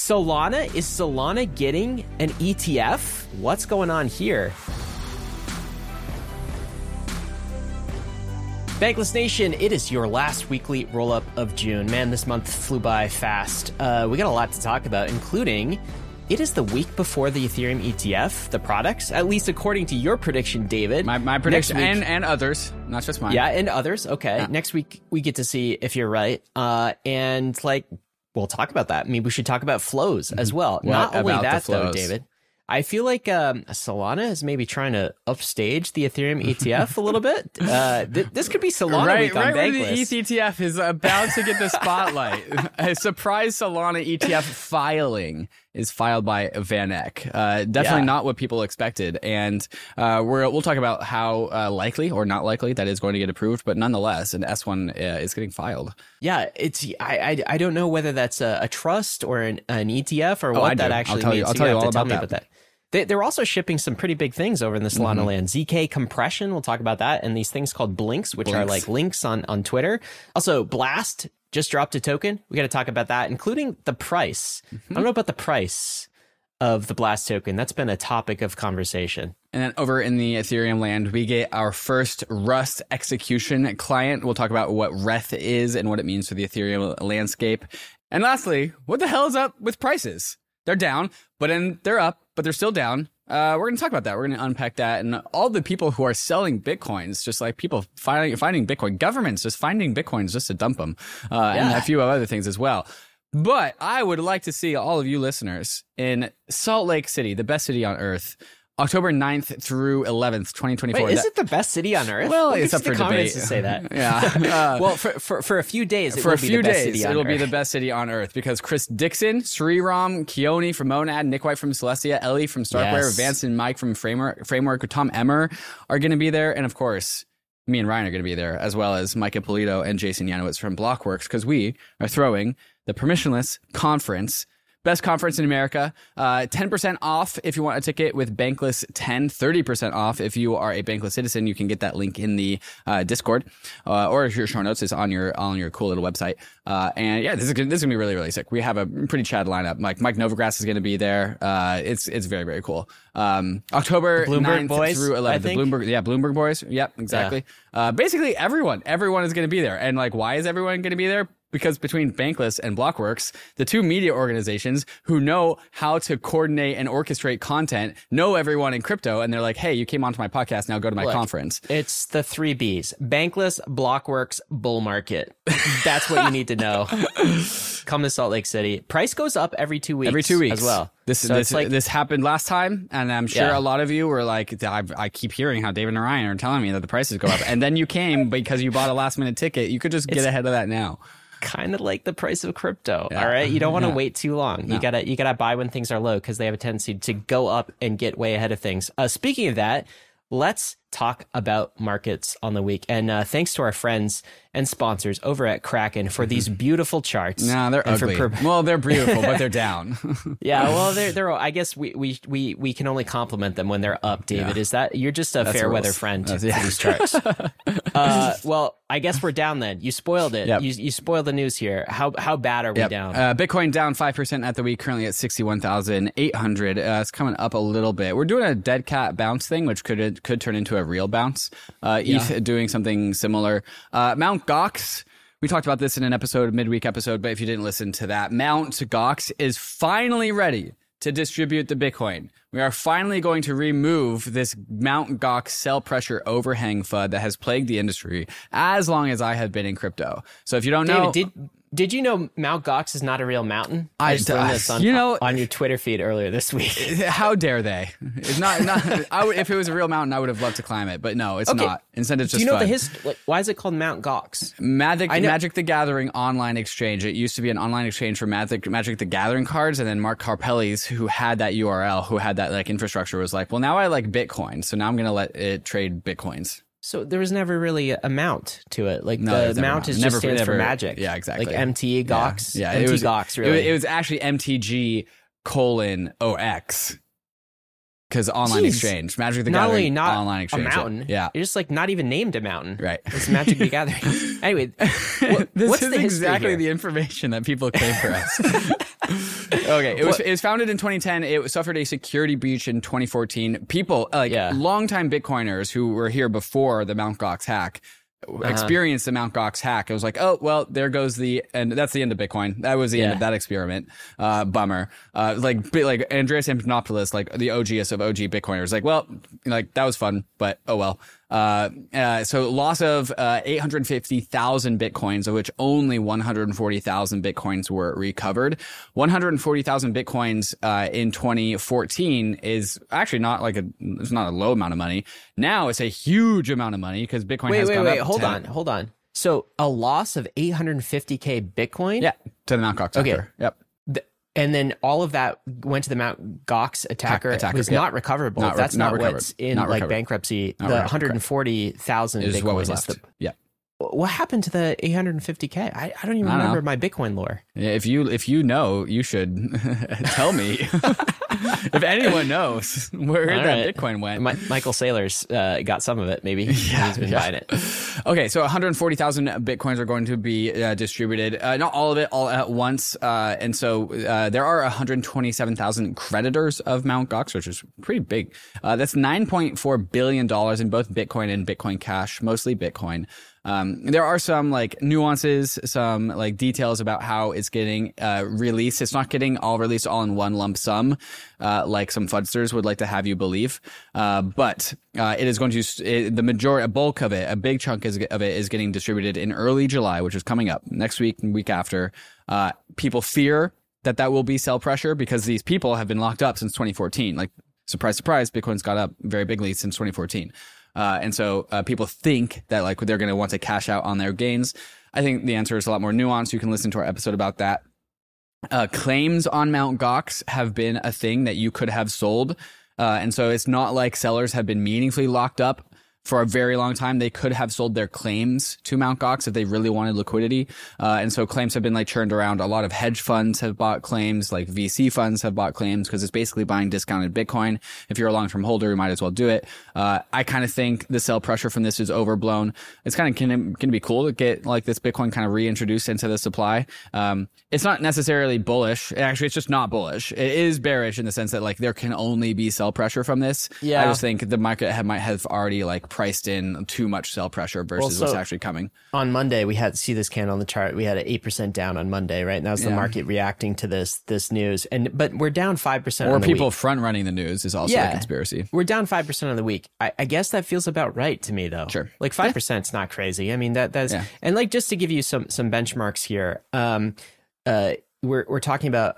Solana? Is Solana getting an ETF? What's going on here? Bankless Nation, it is your last weekly roll-up of June. Man, this month flew by fast. We got a lot to talk about, including it is the week before the Ethereum ETF, the products, at least according to your prediction, David. My prediction, and others, not just mine. Yeah, and others. Okay. Yeah. Next week, we get to see if you're right. And we'll talk about that. I mean, we should talk about flows as well. Not only that, though, David. I feel like Solana is maybe trying to upstage the Ethereum ETF a little bit. This could be Solana week on Bankless. When the ETH ETF is about to get the spotlight, a surprise Solana ETF filing is filed by VanEck. Definitely not what people expected. And we'll talk about how likely or not likely that is going to get approved. But nonetheless, an S1 is getting filed. Yeah, I don't know whether that's a trust or an ETF or what that actually means. I'll tell you all about that. They're also shipping some pretty big things over in the Solana land. ZK compression, we'll talk about that, and these things called blinks, which are like links on Twitter. Also, Blast just dropped a token. We got to talk about that, including the price. I don't know about the price of the Blast token. That's been a topic of conversation. And then over in the Ethereum land, we get our first Rust execution client. We'll talk about what Reth is and what it means for the Ethereum landscape. And lastly, what the hell is up with prices? They're down, they're up, but they're still down. We're going to talk about that. We're going to unpack that. And all the people who are selling Bitcoins, just like people finding Bitcoin, governments just finding Bitcoins just to dump them, and a few other things as well. But I would like to see all of you listeners in Salt Lake City, the best city on earth, October 9th through 11th, 2024. Wait, is it the best city on earth? Well, it's up for debate. To say that. Yeah. Well, for a few days, it'll be the best city on earth because Chris Dixon, Sriram, Keone from Monad, Nick White from Celestia, Ellie from Starkware, Vance and Mike from Framework, Tom Emmer are going to be there. And of course, me and Ryan are going to be there, as well as Mike Ippolito and Jason Yanowitz from Blockworks, because we are throwing the Permissionless Conference. Best conference in America. 10% off if you want a ticket with Bankless 10. 30% off if you are a Bankless citizen. You can get that link in the Discord, or if your show notes is on your cool little website. And yeah, this is gonna be really, really sick. We have a pretty Chad lineup. Mike Novogratz is going to be there. It's very, very cool. October 9th boys, through 11th. The Bloomberg boys. Yep, exactly. Yeah. Basically everyone is going to be there. And why is everyone going to be there? Because between Bankless and Blockworks, the two media organizations who know how to coordinate and orchestrate content, know everyone in crypto, and they're like, hey, you came onto my podcast, now go to my conference. It's the 3 Bs. Bankless, Blockworks, bull market. That's what you need to know. Come to Salt Lake City. Price goes up every 2 weeks. Every 2 weeks. As well. This happened last time, and I'm sure a lot of you were like, I keep hearing how David and Ryan are telling me that the prices go up. And then you came because you bought a last minute ticket. You could just get ahead of that now. Kind of like the price of crypto. All right. You don't want to wait too long. No. You gotta buy when things are low, because they have a tendency to go up and get way ahead of things. Speaking of that, let's talk about markets on the week. And thanks to our friends and sponsors over at Kraken for these beautiful charts. No, they're ugly. Well, they're beautiful, but they're down. Yeah, well, they're. I guess we can only compliment them when they're up. David, is that you're just a fair weather friend to these charts? Well, I guess we're down then. You spoiled it. Yep. You spoiled the news here. How bad are we down? Bitcoin down 5% at the week, currently at 61,800. It's coming up a little bit. We're doing a dead cat bounce thing, which could turn into a real bounce. ETH doing something similar. Mount Gox. We talked about this in an midweek episode, but if you didn't listen to that, Mount Gox is finally ready to distribute the Bitcoin. We are finally going to remove this Mount Gox sell pressure overhang FUD that has plagued the industry as long as I have been in crypto. So if you don't know... David, did you know Mount Gox is not a real mountain? I just learned this on your Twitter feed earlier this week. How dare they? It's not. If it was a real mountain, I would have loved to climb it, but no, it's not. Instead, it's just. Do you know the history? Why is it called Mount Gox? Magic the Gathering online exchange. It used to be an online exchange for Magic the Gathering cards, and then Mark Karpellis, who had that URL, who had that infrastructure, was like, well, now I like Bitcoin, so now I'm going to let it trade Bitcoins. So there was never really a mount to it. The mount just stands for magic. Yeah, exactly. Like MT Gox. Yeah, MT Gox, really. It was actually MTG:0X. Because online exchange. Magic the Gathering online exchange. A mountain. Yeah. You're just not even named a mountain. Right. It's Magic the Gathering. Anyway, this is exactly the information that people claim for us. Okay, it was founded in 2010. It suffered a security breach in 2014. People longtime Bitcoiners who were here before the Mt. Gox hack experienced the Mt. Gox hack. It was like, oh well, there goes and that's the end of Bitcoin. That was the end of that experiment. Bummer. Like Andreas Antonopoulos, like the OGest of OG Bitcoiners, like, well, like that was fun, but oh well. So loss of 850,000 Bitcoins, of which only 140,000 Bitcoins were recovered. 140,000 Bitcoins in 2014 is actually not it's not a low amount of money. Now it's a huge amount of money because Bitcoin has gone up. Hold on. So a loss of 850K Bitcoin? Yeah, to the Mt. Gox attacker. Yep. And then all of that went to the Mt. Gox attacker. Who's not recoverable. That's not what's in bankruptcy. The 140,000 Bitcoin is what was left. What happened to the 850K? I don't even remember my Bitcoin lore. Yeah, if you know, you should tell me. If anyone knows where that Bitcoin went. Michael Saylor's got some of it, maybe. He's been buying it. Okay, so 140,000 Bitcoins are going to be distributed. Not all of it all at once. And so there are 127,000 creditors of Mt. Gox, which is pretty big. That's $9.4 billion in both Bitcoin and Bitcoin Cash, mostly Bitcoin. There are some like nuances, some like details about how it's getting released. It's not getting all released all in one lump sum, like some fudsters would like to have you believe. But it is going to a bulk of it, a big chunk of it is getting distributed in early July, which is coming up next week and week after. People fear that will be sell pressure because these people have been locked up since 2014. Like surprise, surprise, Bitcoin's got up very bigly since 2014. And so people think that like they're going to want to cash out on their gains. I think the answer is a lot more nuanced. You can listen to our episode about that. Claims on Mt. Gox have been a thing that you could have sold. And so it's not like sellers have been meaningfully locked up for a very long time. They could have sold their claims to Mt. Gox if they really wanted liquidity. And so claims have been like churned around. A lot of hedge funds have bought claims, like VC funds have bought claims because it's basically buying discounted Bitcoin. If you're a long-term holder, you might as well do it. I kind of think the sell pressure from this is overblown. It's kind of going to be cool to get like this Bitcoin kind of reintroduced into the supply. It's not necessarily bullish. Actually, it's just not bullish. It is bearish in the sense that like there can only be sell pressure from this. Yeah. I just think the market might have already like priced in too much sell pressure versus what's actually coming. On Monday, we had see this candle on the chart. We had an 8% down on Monday, right? And that was the market reacting to this news. But we're down 5%. Or people front running the news is also a conspiracy. We're down 5% on the week. I guess that feels about right to me, though. Sure, like 5% is not crazy. I mean that's and like just to give you some benchmarks here. We're talking about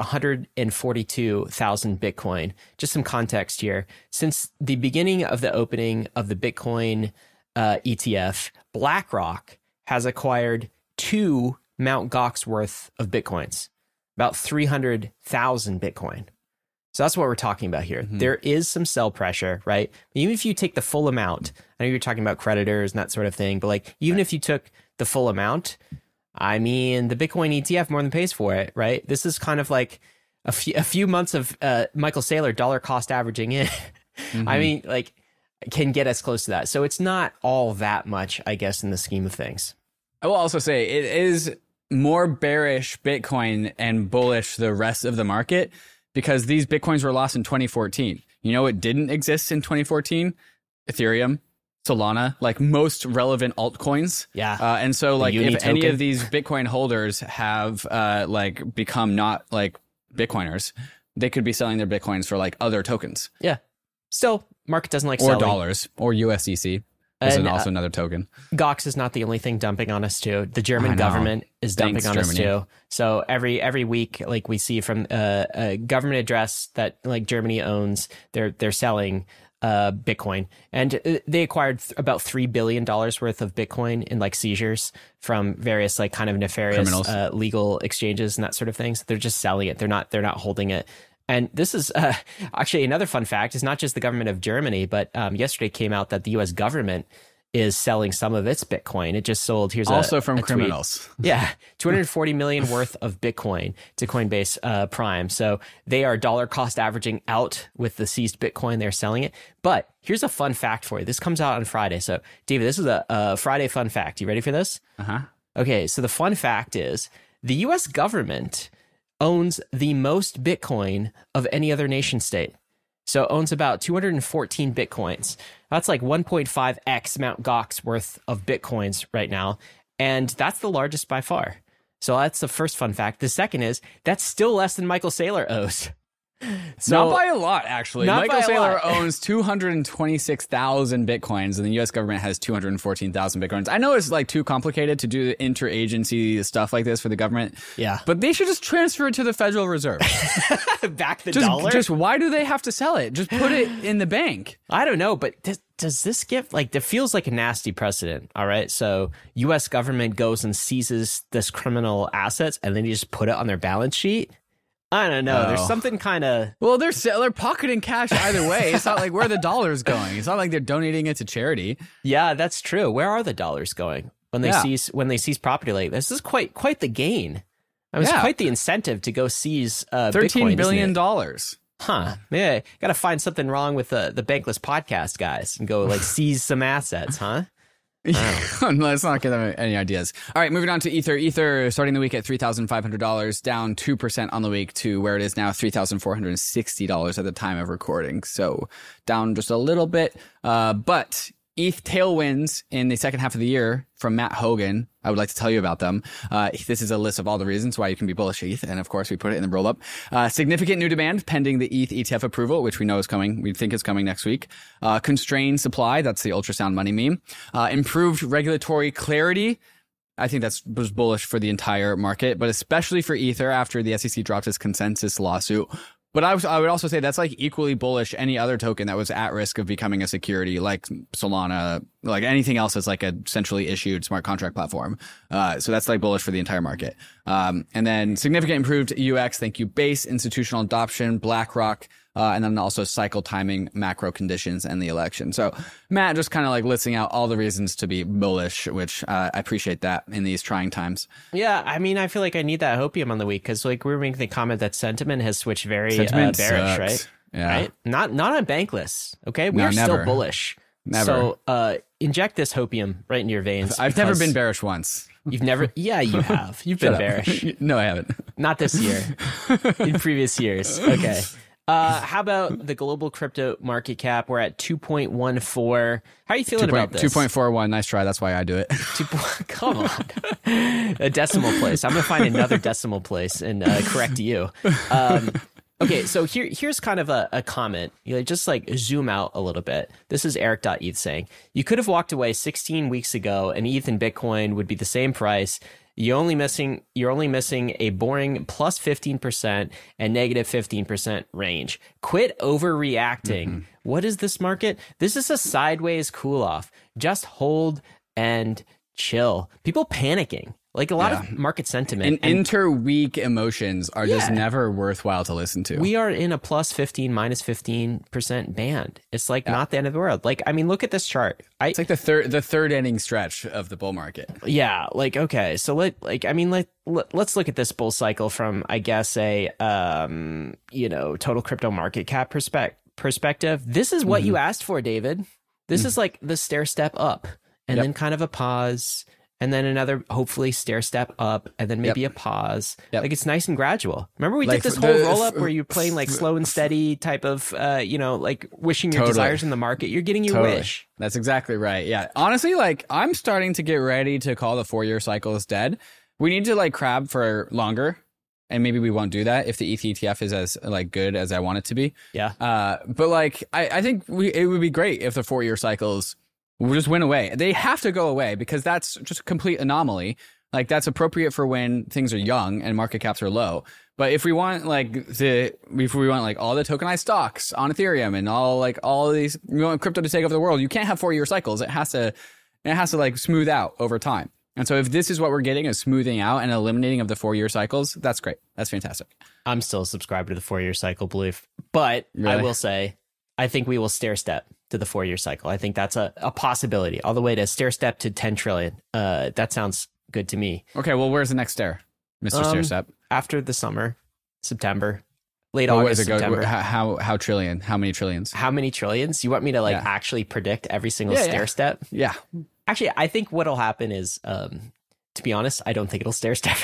142,000 Bitcoin. Just some context here. Since the beginning of the opening of the Bitcoin ETF, BlackRock has acquired 2 Mt. Gox worth of Bitcoins, about 300,000 Bitcoin. So that's what we're talking about here. Mm-hmm. There is some sell pressure, right? Even if you take the full amount, I know you're talking about creditors and that sort of thing, but like even if you took the full amount, I mean, the Bitcoin ETF more than pays for it, right? This is kind of like a few months of Michael Saylor dollar cost averaging in. Mm-hmm. I mean, like, can get us close to that. So it's not all that much, I guess, in the scheme of things. I will also say it is more bearish Bitcoin and bullish the rest of the market because these Bitcoins were lost in 2014. You know what didn't exist in 2014? Ethereum. Solana, like most relevant altcoins. Yeah. And so like if any of these Bitcoin holders have like become not like Bitcoiners, they could be selling their Bitcoins for like other tokens. Yeah. Still, market doesn't like selling. Or dollars or USDC. Is also another token. Gox is not the only thing dumping on us too. The German government is dumping on us too. So every week, like we see from a government address that like Germany owns, they're selling Bitcoin, and they acquired about $3 billion worth of Bitcoin in like seizures from various like kind of nefarious legal exchanges and that sort of things. They're just selling it. They're not holding it. And this is actually another fun fact. It's not just the government of Germany, but yesterday came out that the U.S. government is selling some of its Bitcoin. It just sold. Here's also from criminals. Yeah, 240 million worth of Bitcoin to Coinbase Prime. So they are dollar cost averaging out with the seized Bitcoin. They're selling it. But here's a fun fact for you. This comes out on Friday. So David, this is a Friday fun fact. You ready for this? Uh-huh. Okay. So the fun fact is the U.S. government owns the most Bitcoin of any other nation state. So it owns about 214 Bitcoins. That's like 1.5x Mt. Gox worth of Bitcoins right now. And that's the largest by far. So that's the first fun fact. The second is that's still less than Michael Saylor owes. So, not by a lot, actually. Michael Saylor owns 226,000 Bitcoins, and the U.S. government has 214,000 Bitcoins. I know it's like too complicated to do interagency stuff like this for the government. Yeah. But they should just transfer it to the Federal Reserve. Back the dollar? Just why do they have to sell it? Just put it in the bank. I don't know, but does this give, like, it feels like a nasty precedent, all right? So U.S. government goes and seizes this criminal assets, and then you just put it on their balance sheet? I don't know. There's something kind of... Well, they're pocketing cash either way. It's not like where the dollar's going. It's not like they're donating it to charity. Yeah, that's true. Where are the dollars going when they seize property like this? This is quite the gain. I mean, it's quite the incentive to go seize $13 billion. Huh. Yeah, got to find something wrong with the Bankless podcast guys and go like seize some assets, huh? Let's not give them any ideas. All right, moving on to Ether. Ether starting the week at $3,500, down 2% on the week to where it is now $3,460 at the time of recording. So down just a little bit. But ETH tailwinds in the second half of the year from Matt Hogan. I would like to tell you about them. This is a list of all the reasons why you can be bullish ETH. And of course, we put it in the roll up. Significant new demand pending the ETH ETF approval, which we know is coming. We think is coming next week. Constrained supply. That's the ultrasound money meme. Improved regulatory clarity. I think was bullish for the entire market, but especially for Ether after the SEC dropped its consensus lawsuit. But I would also say that's like equally bullish any other token that was at risk of becoming a security, like Solana, like anything else that's like a centrally issued smart contract platform. So that's like bullish for the entire market. And then significant improved UX. Thank you. Base institutional adoption, BlackRock, and then also cycle timing, macro conditions, and the election. So Matt just kind of like listing out all the reasons to be bullish, which I appreciate that in these trying times. Yeah, I mean, I feel like I need that hopium on the week because like we were making the comment that sentiment has switched very bearish, sucks. Right? Yeah. Right? Not on Bankless. Okay, we're still bullish. Never. So inject this hopium right into your veins. I've never been bearish once. You've never? Yeah, you have. You've been bearish. No, I haven't. Not this year. In previous years. Okay. How about the global crypto market cap? We're at 2.14. How are you feeling about this? 2.41. Nice try. That's why I do it. Come on. A decimal place. I'm going to find another decimal place and correct you. Okay, so here's kind of a comment. You just like zoom out a little bit. This is Eric.eth saying, you could have walked away 16 weeks ago and ETH and Bitcoin would be the same price. You're only missing a boring plus 15% and negative 15% range. Quit overreacting. Mm-hmm. What is this market? This is a sideways cool off. Just hold and chill. People panicking. Like a lot of market sentiment. And interweek emotions are just never worthwhile to listen to. We are in a plus 15, minus 15% band. It's like not the end of the world. Like, I mean, look at this chart. It's like the third inning stretch of the bull market. Yeah. Like, okay. So let's look at this bull cycle from, I guess, a, total crypto market cap perspective. This is what you asked for, David. This is like the stair step up and then kind of a pause. And then another, hopefully, stair step up, and then maybe a pause. Like, it's nice and gradual. Remember we did this whole roll-up where you're playing, like, slow and steady type of, like, wishing your desires in the market. You're getting your wish. That's exactly right. Yeah. Honestly, like, I'm starting to get ready to call the 4-year cycle is dead. We need to, like, crab for longer, and maybe we won't do that if the ETH ETF is as, like, good as I want it to be. Yeah. But, like, I think it would be great if the 4-year cycles will just went away. They have to go away because that's just a complete anomaly. Like that's appropriate for when things are young and market caps are low. But if we want all the tokenized stocks on Ethereum and all these, you want crypto to take over the world, you can't have 4-year cycles. It has to like smooth out over time. And so if this is what we're getting, a smoothing out and eliminating of the 4-year cycles, that's great. That's fantastic. I'm still a subscriber to the 4-year cycle belief, but really? I will say, I think we will stair step to the 4-year cycle. I think that's a possibility. All the way to stair step to 10 trillion. That sounds good to me. Okay, well, where's the next stair, Mr. Stair Step? After the summer, September, late August, September. How trillion? How many trillions? How many trillions? You want me to actually predict every single stair step? Yeah. Actually, I think what'll happen is to be honest, I don't think it'll stair step.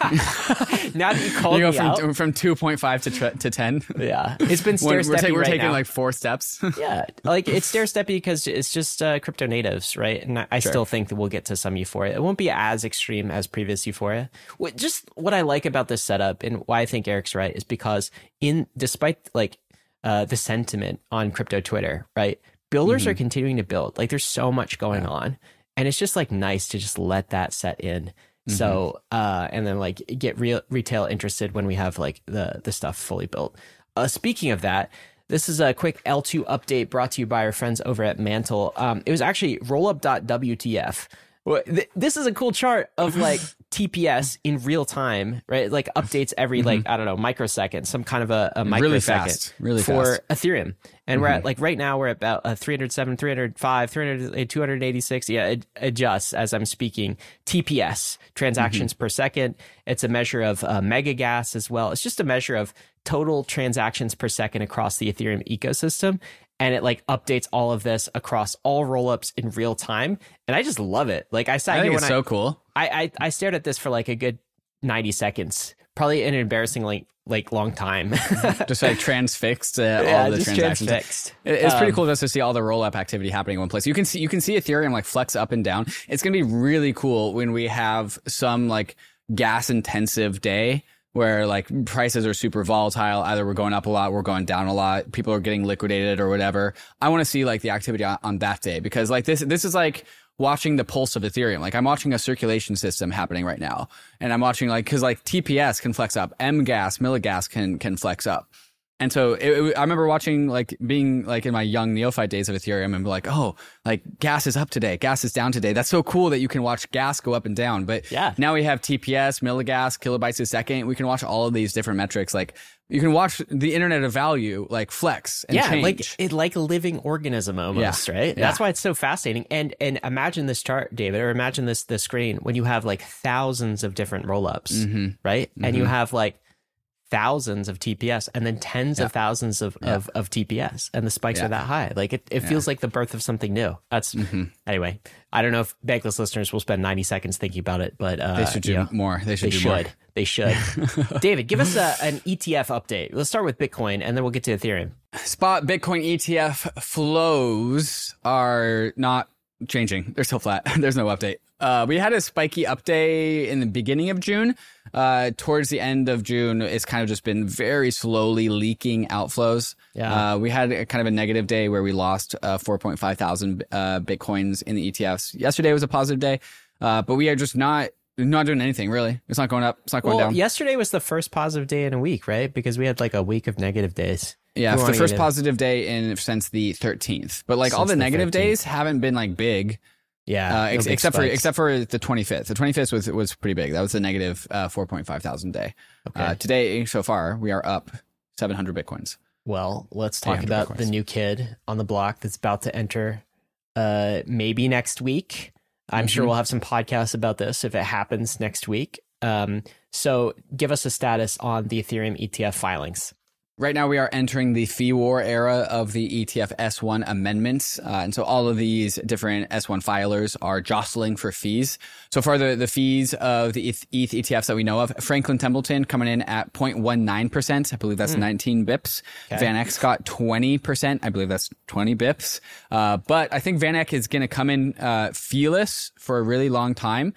Now that you called you me go out, from 2.5 to 10. Yeah, it's been stair steppy. We're right taking now. like 4 steps. Yeah, like it's stair steppy because it's just crypto natives, right? And I still think that we'll get to some euphoria. It won't be as extreme as previous euphoria. What I like about this setup and why I think Eric's right is because despite like the sentiment on crypto Twitter, right? Builders are continuing to build. Like there's so much going on. And it's just like nice to just let that set in. So, and then like get retail interested when we have like the stuff fully built. Speaking of that, this is a quick L2 update brought to you by our friends over at Mantle. It was actually rollup.wtf. This is a cool chart of like TPS in real time, right? Like updates every like, I don't know, microsecond, some kind of a microsecond really for fast. Ethereum. And we're at like right now we're at about 307, 305, 300, 286. Yeah, it adjusts as I'm speaking. TPS, transactions per second. It's a measure of mega gas as well. It's just a measure of total transactions per second across the Ethereum ecosystem. And it like updates all of this across all rollups in real time. And I just love it. Like I sat I here think when it's so cool. I stared at this for like a good 90 seconds, probably an embarrassingly like long time. Just like transfixed all the transactions. Transfixed. It's pretty cool just to see all the roll up activity happening in one place. You can see Ethereum like flex up and down. It's going to be really cool when we have some like gas intensive day where like prices are super volatile. Either we're going up a lot, we're going down a lot. People are getting liquidated or whatever. I want to see like the activity on that day because like this is like watching the pulse of Ethereum. Like I'm watching a circulation system happening right now, and I'm watching like because like TPS can flex up, MGAS, milligas can flex up. And so I remember watching, like being like in my young neophyte days of Ethereum and be like, oh, like gas is up today. Gas is down today. That's so cool that you can watch gas go up and down. But now we have TPS, milligas, kilobytes a second. We can watch all of these different metrics. Like you can watch the internet of value, like flex and change. like a living organism almost, right? Yeah. That's why it's so fascinating. And imagine this chart, David, or imagine the screen when you have like thousands of different rollups, right? And you have like thousands of TPS and then tens of thousands of TPS, and the spikes are that high. Like it feels like the birth of something new. That's anyway. I don't know if Bankless listeners will spend 90 seconds thinking about it, but they should do more. They should. They should. David, give us an ETF update. Let's start with Bitcoin, and then we'll get to Ethereum. Spot Bitcoin ETF flows are not changing. They're still flat. There's no update. We had a spiky update in the beginning of June. Towards the end of June, it's kind of just been very slowly leaking outflows. Yeah. We had kind of a negative day where we lost 4.5 thousand Bitcoins in the ETFs. Yesterday was a positive day, but we are just not doing anything really. It's not going up. It's not going down. Yesterday was the first positive day in a week, right? Because we had like a week of negative days. Yeah, the first positive day since the 13th. But like all the negative days haven't been like big. Yeah, except for the 25th. The 25th was pretty big. That was a negative 4.5 thousand day. Okay. Today so far we are up 700 Bitcoins. Well, let's talk about Bitcoins. The new kid on the block that's about to enter maybe next week. I'm sure we'll have some podcasts about this if it happens next week. So give us a status on the Ethereum ETF filings. Right now, we are entering the fee war era of the ETF S1 amendments. And so all of these different S1 filers are jostling for fees. So far, the fees of the ETH ETFs that we know of, Franklin Templeton coming in at 0.19%. I believe that's 19 bips. Okay. VanEck got 20%. I believe that's 20 bips. But I think VanEck is going to come in feeless for a really long time.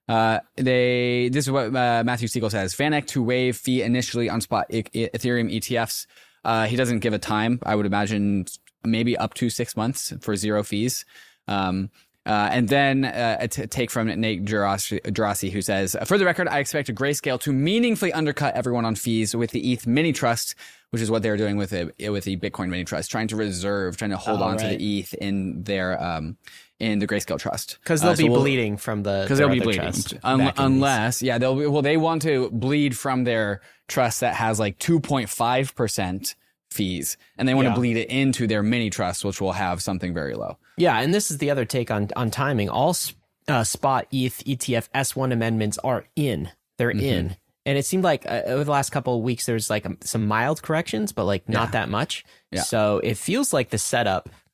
This is what Matthew Siegel says. VanEck to waive fee initially on spot Ethereum ETFs. He doesn't give a time. I would imagine maybe up to 6 months for zero fees. And then a take from Nate Gerasi, who says, for the record, I expect a Grayscale to meaningfully undercut everyone on fees with the ETH mini trust, which is what they're doing with the Bitcoin mini trust, trying to hold on to the ETH in their in the Grayscale trust. Because they'll be bleeding from the because they'll be bleeding unless they want to bleed from their trust that has like 2.5% fees, and they want to bleed it into their mini trust, which will have something very low. Yeah, and this is the other take on timing. All spot ETH ETF S1 amendments are in. They're in. And it seemed like over the last couple of weeks, there's like some mild corrections, but like not that much. Yeah. So it feels like the setup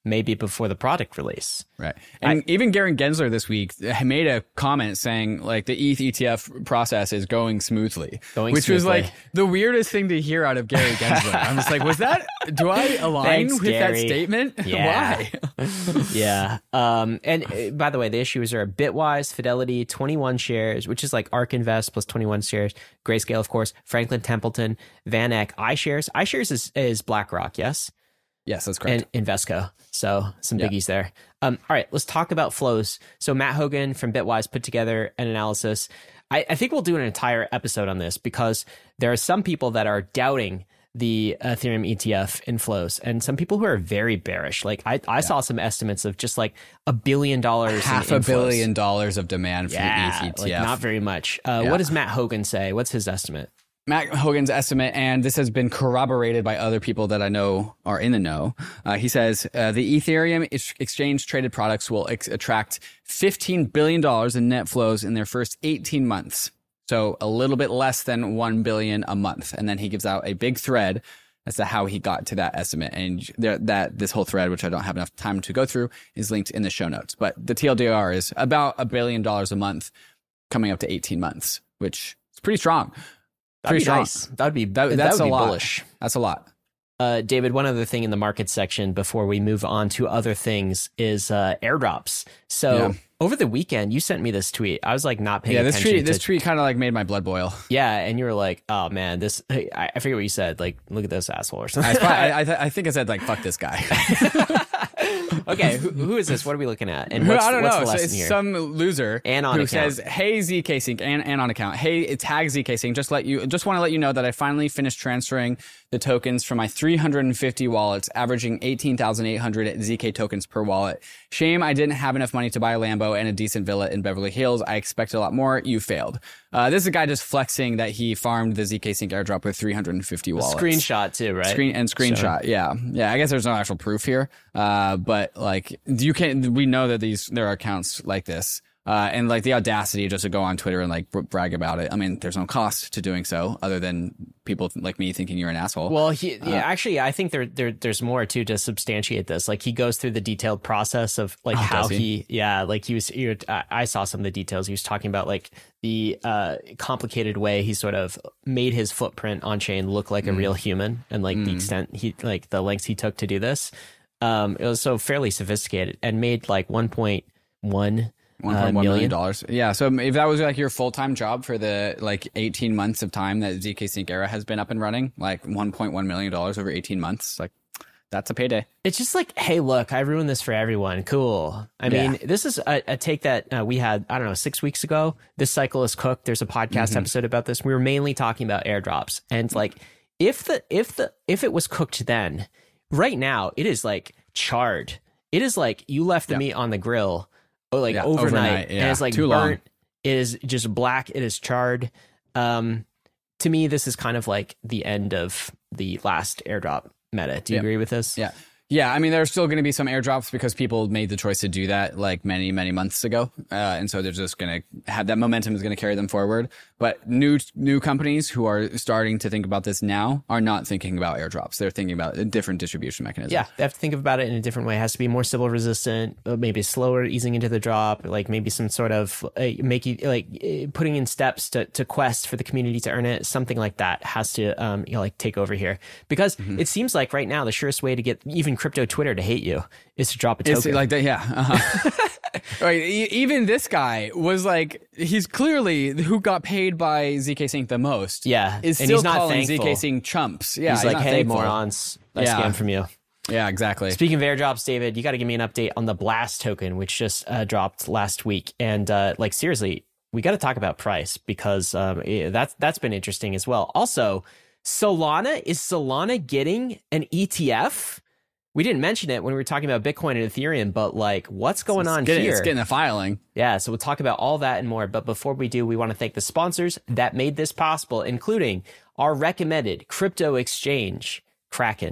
maybe before the product release. Right. And even Garen Gensler this week made a comment saying like the ETH ETF process is going smoothly, was like the weirdest thing to hear out of Gary Gensler. I'm just like, do I align with Gary. That statement? Yeah. Why? Yeah. And by the way, the issuers are Bitwise, Fidelity, 21 shares, which is like ARK Invest plus 21 shares, Grayscale, of course, Franklin Templeton, Van Eck, iShares. iShares is BlackRock, yes? Yes, that's correct. And Invesco. So some biggies there. All right, let's talk about flows. So Matt Hogan from Bitwise put together an analysis. I think we'll do an entire episode on this because there are some people that are doubting the Ethereum ETF inflows and some people who are very bearish. Like I saw some estimates of just like $1 billion, $500 million of demand for the ETH ETF. Like not very much. What does Matt Hogan say? What's his estimate? Matt Hogan's estimate, and this has been corroborated by other people that I know are in the know. He says the Ethereum exchange traded products will attract $15 billion in net flows in their first 18 months. So a little bit less than $1 billion a month. And then he gives out a big thread as to how he got to that estimate. And this whole thread, which I don't have enough time to go through, is linked in the show notes. But the TLDR is about $1 billion a month coming up to 18 months, which is pretty strong. That'd be nice. That's a lot. Bullish. That's a lot. David, one other thing in the market section before we move on to other things is airdrops. So over the weekend, you sent me this tweet. I was like not paying attention. This tweet kind of like made my blood boil. Yeah, and you were like, "Oh man, this." I forget what you said. Like, look at this asshole or something. I think I said like, "Fuck this guy." Okay, who is this? What are we looking at? And what's, I don't know. The lesson here? Some loser who says, "Hey ZK Sync and on account. Hey, tag ZK Sync. Just want to let you know that I finally finished transferring the tokens from my 350 wallets, averaging 18,800 ZK tokens per wallet. Shame I didn't have enough money to buy a Lambo and a decent villa in Beverly Hills. I expected a lot more. You failed." This is a guy just flexing that he farmed the ZK Sync airdrop with 350 wallets. Screenshot too, right? Screenshot. Yeah. I guess there's no actual proof here, but like we know that there are accounts like this. And like the audacity just to go on Twitter and like brag about it. I mean, there's no cost to doing so other than people like me thinking you're an asshole. Well, actually, I think there's more too to substantiate this. Like he goes through the detailed process of like how I saw some of the details. He was talking about like the complicated way he sort of made his footprint on chain look like a real human and like the extent the lengths he took to do this. It was so fairly sophisticated and made like $1.1 million. Yeah. So if that was like your full-time job for the like 18 months of time that ZK Sync Era has been up and running, like $1.1 million over 18 months, like that's a payday. It's just like, hey, look, I ruined this for everyone. Cool. I mean, this is a take that we had, I don't know, 6 weeks ago. This cycle is cooked. There's a podcast episode about this. We were mainly talking about airdrops. And it's like, if it was cooked then, right now, it is like charred. It is like you left the meat on the grill overnight. And it's like too burnt. Long. It is just black. It is charred. To me, this is kind of like the end of the last airdrop meta. Do you agree with this? Yeah, I mean, there's still going to be some airdrops because people made the choice to do that like many, many months ago. And so they're just going to have that momentum is going to carry them forward. But new companies who are starting to think about this now are not thinking about airdrops. They're thinking about a different distribution mechanism. Yeah, they have to think about it in a different way. It has to be more Sybil resistant, maybe slower easing into the drop, like maybe some sort of putting in steps to quest for the community to earn it. Something like that has to take over here because it seems like right now the surest way to get even crypto Twitter to hate you is to drop a token. It's like that, yeah. Right. Even this guy was like, he's clearly who got paid by ZK Sync the most. Yeah, is still calling ZK Sync chumps. Yeah, he's like, hey, thankful. Morons, I scam from you. Yeah, exactly. Speaking of airdrops, David, you got to give me an update on the Blast token, which just dropped last week. And seriously, we got to talk about price because that's been interesting as well. Also, Solana, is Solana getting an ETF? We didn't mention it when we were talking about Bitcoin and Ethereum, but like, what's going on here? It's getting a filing. Yeah, so we'll talk about all that and more. But before we do, we want to thank the sponsors that made this possible, including our recommended crypto exchange, Kraken.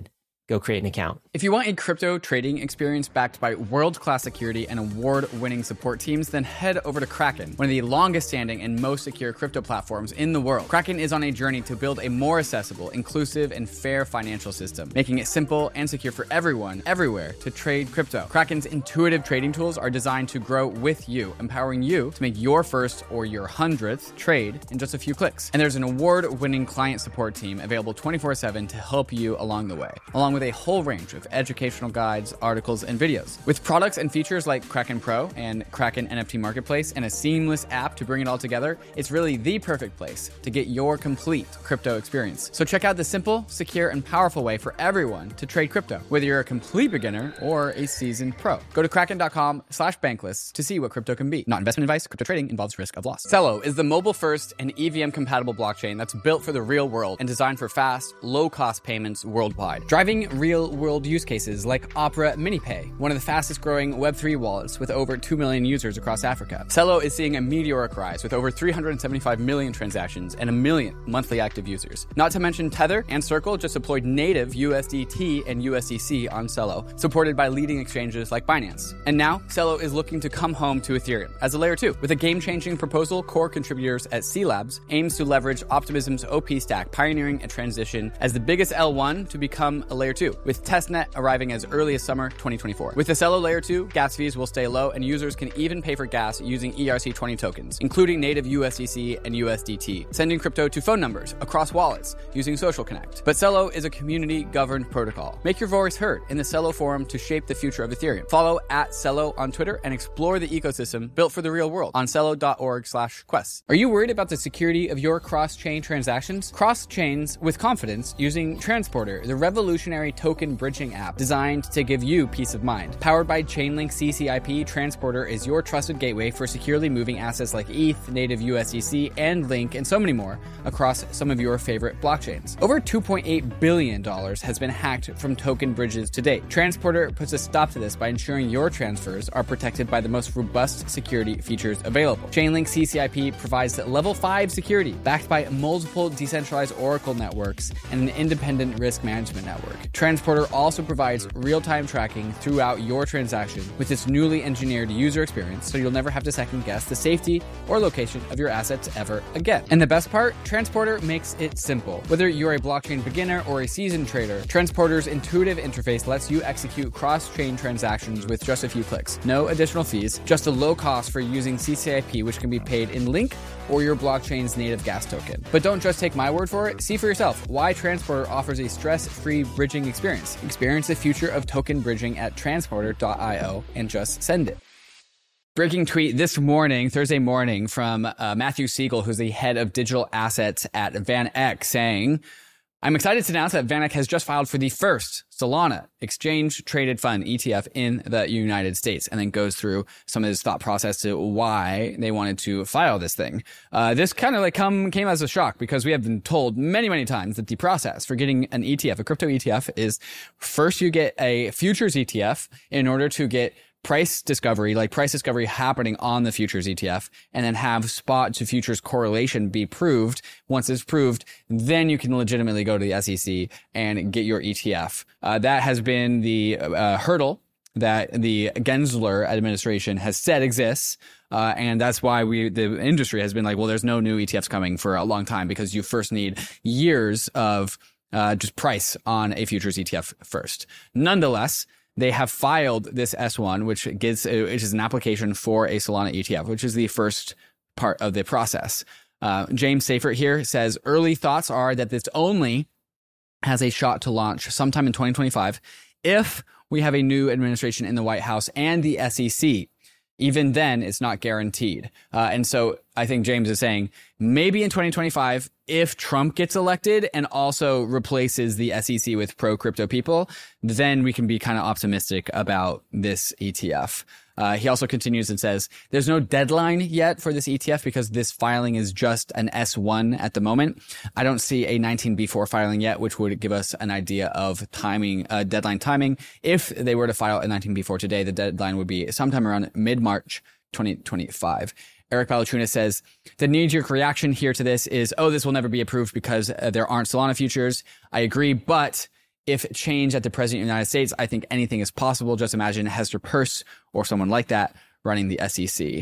go create an account. If you want a crypto trading experience backed by world-class security and award-winning support teams, then head over to Kraken, one of the longest-standing and most secure crypto platforms in the world. Kraken is on a journey to build a more accessible, inclusive, and fair financial system, making it simple and secure for everyone, everywhere, to trade crypto. Kraken's intuitive trading tools are designed to grow with you, empowering you to make your first or your 100th trade in just a few clicks. And there's an award-winning client support team available 24/7 to help you along the way, along with a whole range of educational guides, articles, and videos. With products and features like Kraken Pro and Kraken NFT Marketplace and a seamless app to bring it all together, it's really the perfect place to get your complete crypto experience. So check out the simple, secure, and powerful way for everyone to trade crypto, whether you're a complete beginner or a seasoned pro. Go to kraken.com/bankless to see what crypto can be. Not investment advice. Crypto trading involves risk of loss. Celo is the mobile-first and EVM-compatible blockchain that's built for the real world and designed for fast, low-cost payments worldwide, driving real-world use cases like Opera MiniPay, one of the fastest-growing Web3 wallets with over 2 million users across Africa. Celo is seeing a meteoric rise with over 375 million transactions and 1 million monthly active users. Not to mention Tether and Circle just deployed native USDT and USDC on Celo, supported by leading exchanges like Binance. And now, Celo is looking to come home to Ethereum as a layer 2. With a game-changing proposal, core contributors at C Labs aims to leverage Optimism's OP stack, pioneering a transition as the biggest L1 to become a layer 2, with testnet arriving as early as summer 2024. With the Celo Layer 2, gas fees will stay low, and users can even pay for gas using ERC20 tokens, including native USDC and USDT, sending crypto to phone numbers across wallets using Social Connect. But Celo is a community-governed protocol. Make your voice heard in the Celo forum to shape the future of Ethereum. Follow @Celo on Twitter and explore the ecosystem built for the real world on celo.org/quests. Are you worried about the security of your cross-chain transactions? Cross chains with confidence using Transporter, the revolutionary token bridging app designed to give you peace of mind. Powered by Chainlink CCIP, Transporter is your trusted gateway for securely moving assets like ETH, native USDC, and Link, and so many more across some of your favorite blockchains. Over $2.8 billion has been hacked from token bridges to date. Transporter puts a stop to this by ensuring your transfers are protected by the most robust security features available. Chainlink CCIP provides level 5 security, backed by multiple decentralized Oracle networks and an independent risk management network. Transporter also provides real-time tracking throughout your transaction with its newly engineered user experience, so you'll never have to second-guess the safety or location of your assets ever again. And the best part, Transporter makes it simple. Whether you're a blockchain beginner or a seasoned trader, Transporter's intuitive interface lets you execute cross-chain transactions with just a few clicks. No additional fees, just a low cost for using CCIP, which can be paid in Link or your blockchain's native gas token. But don't just take my word for it. See for yourself why Transporter offers a stress-free bridging experience. Experience the future of token bridging at transporter.io and just send it. Breaking tweet this morning, Thursday morning, from Matthew Siegel, who's the head of digital assets at VanEck, saying, I'm excited to announce that VanEck has just filed for the first Solana exchange-traded fund ETF in the United States, and then goes through some of his thought process to why they wanted to file this thing. This kind of came as a shock, because we have been told many, many times that the process for getting an ETF, a crypto ETF, is first you get a futures ETF in order to get price discovery happening on the futures ETF, and then have spot to futures correlation be proved. Once it's proved, then you can legitimately go to the SEC and get your ETF. That has been the hurdle that the Gensler administration has said exists. And that's why the industry has been like, well, there's no new ETFs coming for a long time, because you first need years of just price on a futures ETF first. Nonetheless, they have filed this S1, which is an application for a Solana ETF, which is the first part of the process. James Seyffert here says, early thoughts are that this only has a shot to launch sometime in 2025 if we have a new administration in the White House and the SEC. Even then, it's not guaranteed. And so I think James is saying maybe in 2025, if Trump gets elected and also replaces the SEC with pro-crypto people, then we can be kind of optimistic about this ETF. He also continues and says, there's no deadline yet for this ETF because this filing is just an S1 at the moment. I don't see a 19B4 filing yet, which would give us an idea of timing, deadline timing. If they were to file a 19B4 today, the deadline would be sometime around mid-March 2025. Eric Balatruna says, the knee-jerk reaction here to this is, oh, this will never be approved because there aren't Solana futures. I agree, but if change at the president of the United States, I think anything is possible. Just imagine Hester Peirce or someone like that running the SEC.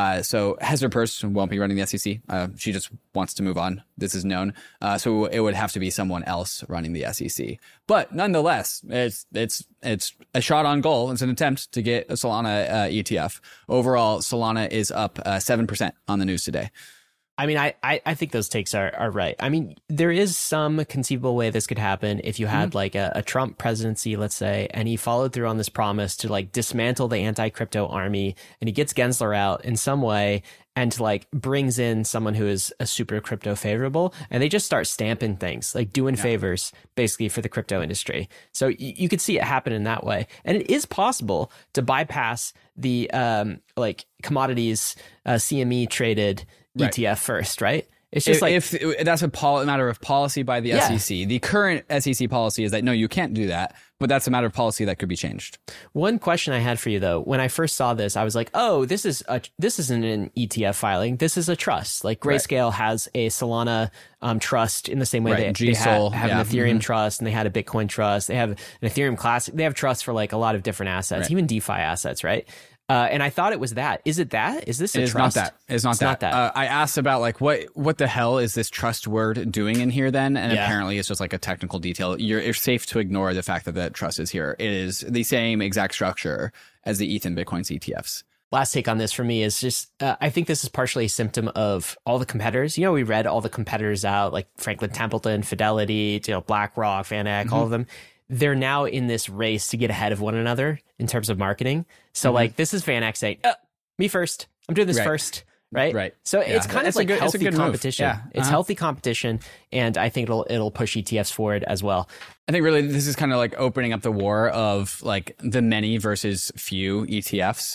So Hester Peirce won't be running the SEC. She just wants to move on. This is known. So it would have to be someone else running the SEC. But nonetheless, it's a shot on goal. It's an attempt to get a Solana ETF. Overall, Solana is up 7% on the news today. I mean, I think those takes are right. I mean, there is some conceivable way this could happen if you had like a Trump presidency, let's say, and he followed through on this promise to like dismantle the anti-crypto army, and he gets Gensler out in some way and like brings in someone who is a super crypto favorable, and they just start stamping things, like doing favors basically for the crypto industry. So you could see it happen in that way. And it is possible to bypass the like commodities CME traded ETF first, right? It's just if that's a matter of policy by the SEC. The current SEC policy is that no, you can't do that, but that's a matter of policy that could be changed. One question I had for you though, when I first saw this, I was like, oh, this isn't an ETF filing. This is a trust. Like Grayscale has a Solana trust in the same way they have an Ethereum trust, and they had a Bitcoin trust. They have an Ethereum Classic. They have trusts for like a lot of different assets, even DeFi assets, right? And I thought it was that. Is it that? Is this a trust? It's not that. I asked about like what the hell is this trust word doing in here then? And apparently it's just like a technical detail. You're safe to ignore the fact that the trust is here. It is the same exact structure as the ETH and Bitcoin's ETFs. Last take on this for me is just, I think this is partially a symptom of all the competitors. You know, we read all the competitors out, like Franklin Templeton, Fidelity, BlackRock, VanEck, all of them. They're now in this race to get ahead of one another in terms of marketing. So like this is VanEck saying, me first, I'm doing this first. Right. So it's kind of like healthy competition. Yeah. It's healthy competition. And I think it'll push ETFs forward as well. I think really this is kind of like opening up the war of like the many versus few ETFs.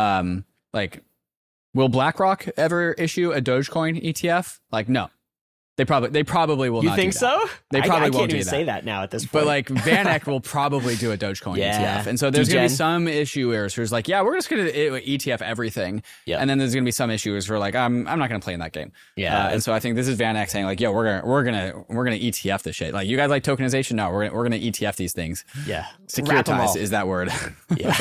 Like, will BlackRock ever issue a Dogecoin ETF? Like, no. They probably will not. You think do that. so? They probably won't do that. I can't even say that now at this point. But like VanEck will probably do a Dogecoin ETF. And so there's going to be some issuers who's like, yeah, we're just going to ETF everything. Yep. And then there's going to be some issuers who are like, I'm not going to play in that game. Yeah. And so I think this is VanEck saying like, yo, we're going to ETF this shit. Like, you guys like tokenization? No, we're going to ETF these things. Yeah. Securitize is that word. Yeah.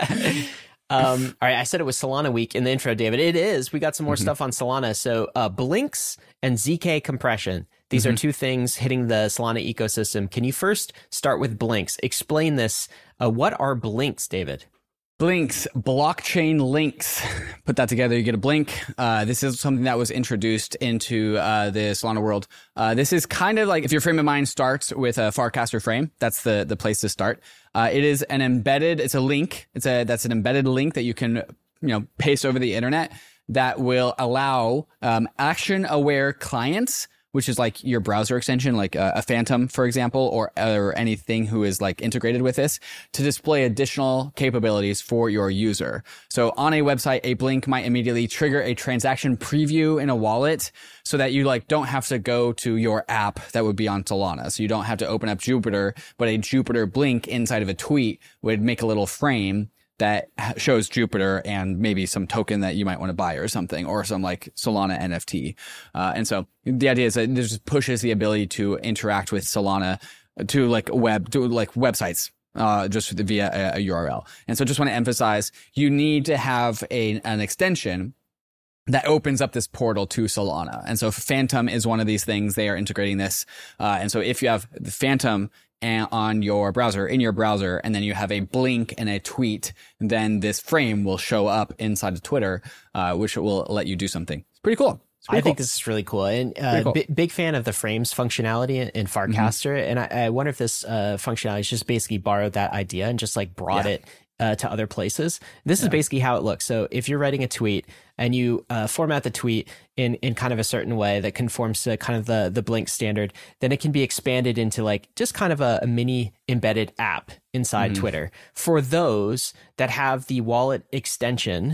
All right, I said it was Solana week in the intro, David. It is. We got some more stuff on Solana. So Blinks and ZK compression. These are two things hitting the Solana ecosystem. Can you first start with Blinks? Explain this. What are Blinks, David? Blinks, blockchain links. Put that together, you get a blink. This is something that was introduced into the Solana world. This is kind of like if your frame of mind starts with a Farcaster frame, that's the place to start. It is an embedded, it's a link. That's an embedded link that you can, paste over the internet that will allow action-aware clients, which is like your browser extension, like a Phantom, for example, or anything who is like integrated with this, to display additional capabilities for your user. So on a website, a blink might immediately trigger a transaction preview in a wallet so that you like don't have to go to your app that would be on Solana. So you don't have to open up Jupiter, but a Jupiter blink inside of a tweet would make a little frame that shows Jupiter and maybe some token that you might want to buy or something, or some like Solana NFT. And so the idea is that this just pushes the ability to interact with Solana to like websites, just via a URL. And so just want to emphasize, you need to have an extension that opens up this portal to Solana. And so Phantom is one of these things. They are integrating this. And so if you have the Phantom on your browser, and then you have a blink and a tweet, then this frame will show up inside of Twitter, which will let you do something. It's pretty cool. I think this is really cool. And big fan of the frames functionality in Farcaster. And I wonder if this functionality is just basically borrowed that idea and just like brought it to other places. This is basically how it looks. So if you're writing a tweet and you format the tweet in kind of a certain way that conforms to kind of the Blink standard, then it can be expanded into like just kind of a mini embedded app inside Twitter. For those that have the wallet extension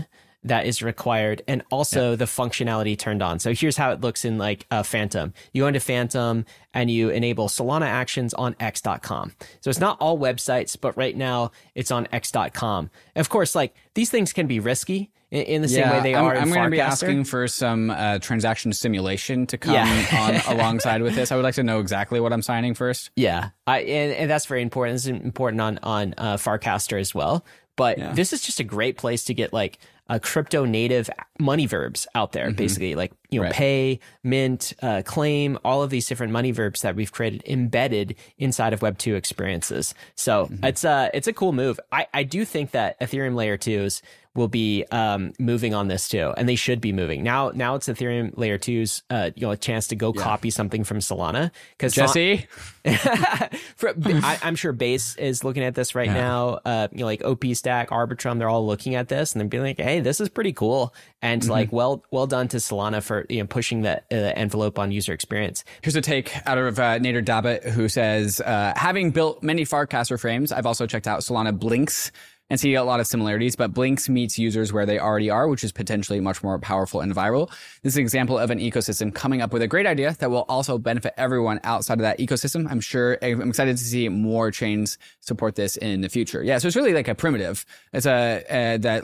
that is required, and also the functionality turned on. So here's how it looks in like Phantom. You go into Phantom and you enable Solana actions on x.com. So it's not all websites, but right now it's on x.com. Of course, like these things can be risky in the same way they are in I'm going to be Farcaster. asking for some transaction simulation to come on alongside with this. I would like to know exactly what I'm signing first. Yeah, and that's very important. This is important on Farcaster as well. But this is just a great place to get like crypto native money verbs out there, basically like, pay, mint, claim, all of these different money verbs that we've created embedded inside of Web2 experiences. So it's a cool move. I do think that Ethereum layer 2s will be moving on this too, and they should be moving. Now it's Ethereum layer 2's a chance to go copy something from Solana, because Jesse, I'm sure Base is looking at this right now. Like OP Stack, Arbitrum, they're all looking at this and they're being like, hey, this is pretty cool, and like well done to Solana for pushing the envelope on user experience. Here's a take out of Nader Dabbit, who says, having built many Farcaster frames, I've also checked out Solana Blinks and see a lot of similarities, but Blinks meets users where they already are, which is potentially much more powerful and viral. This is an example of an ecosystem coming up with a great idea that will also benefit everyone outside of that ecosystem. I'm excited to see more chains support this in the future. Yeah, so it's really like a primitive. It's the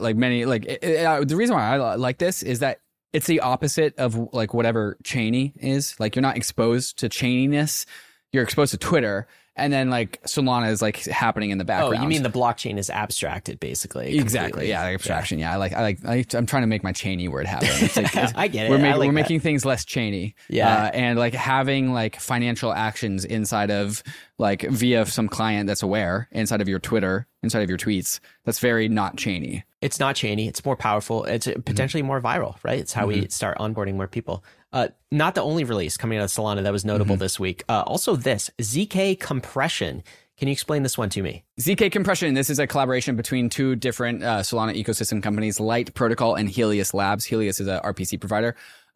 reason why I like this is that it's the opposite of like whatever chainy is. Like, you're not exposed to chaininess. You're exposed to Twitter. And then like Solana is like happening in the background. Oh, you mean the blockchain is abstracted, basically? Exactly. Completely. Yeah, abstraction. Yeah, I'm trying to make my chainy word happen. It's like, I get it. We're making things less chainy. Yeah, and like having like financial actions inside of like via some client that's aware inside of your Twitter, inside of your tweets. That's very not chainy. It's not chainy. It's more powerful. It's potentially more viral, right? It's how we start onboarding more people. Not the only release coming out of Solana that was notable this week. Also this, ZK Compression. Can you explain this one to me? ZK Compression. This is a collaboration between two different Solana ecosystem companies, Light Protocol and Helios Labs. Helios is a RPC provider.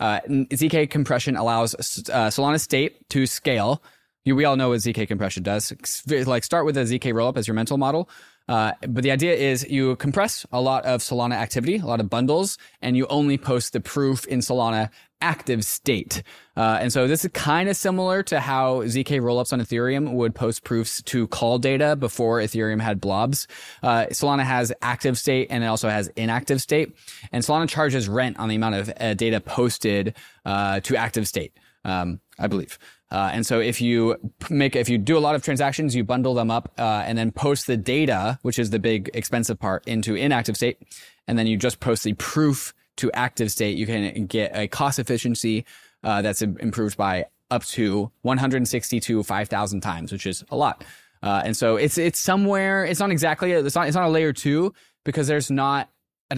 ZK Compression allows Solana state to scale. We all know what ZK Compression does. Like, start with a ZK rollup as your mental model. But the idea is you compress a lot of Solana activity, a lot of bundles, and you only post the proof in Solana active state. And so this is kind of similar to how ZK rollups on Ethereum would post proofs to call data before Ethereum had blobs. Solana has active state and it also has inactive state. And Solana charges rent on the amount of data posted to active state, I believe. And so if you do a lot of transactions, you bundle them up, and then post the data, which is the big expensive part, into inactive state, and then you just post the proof to active state, you can get a cost efficiency that's improved by up to 162 5,000 times, which is a lot. And so it's somewhere. It's not a layer 2 because there's not an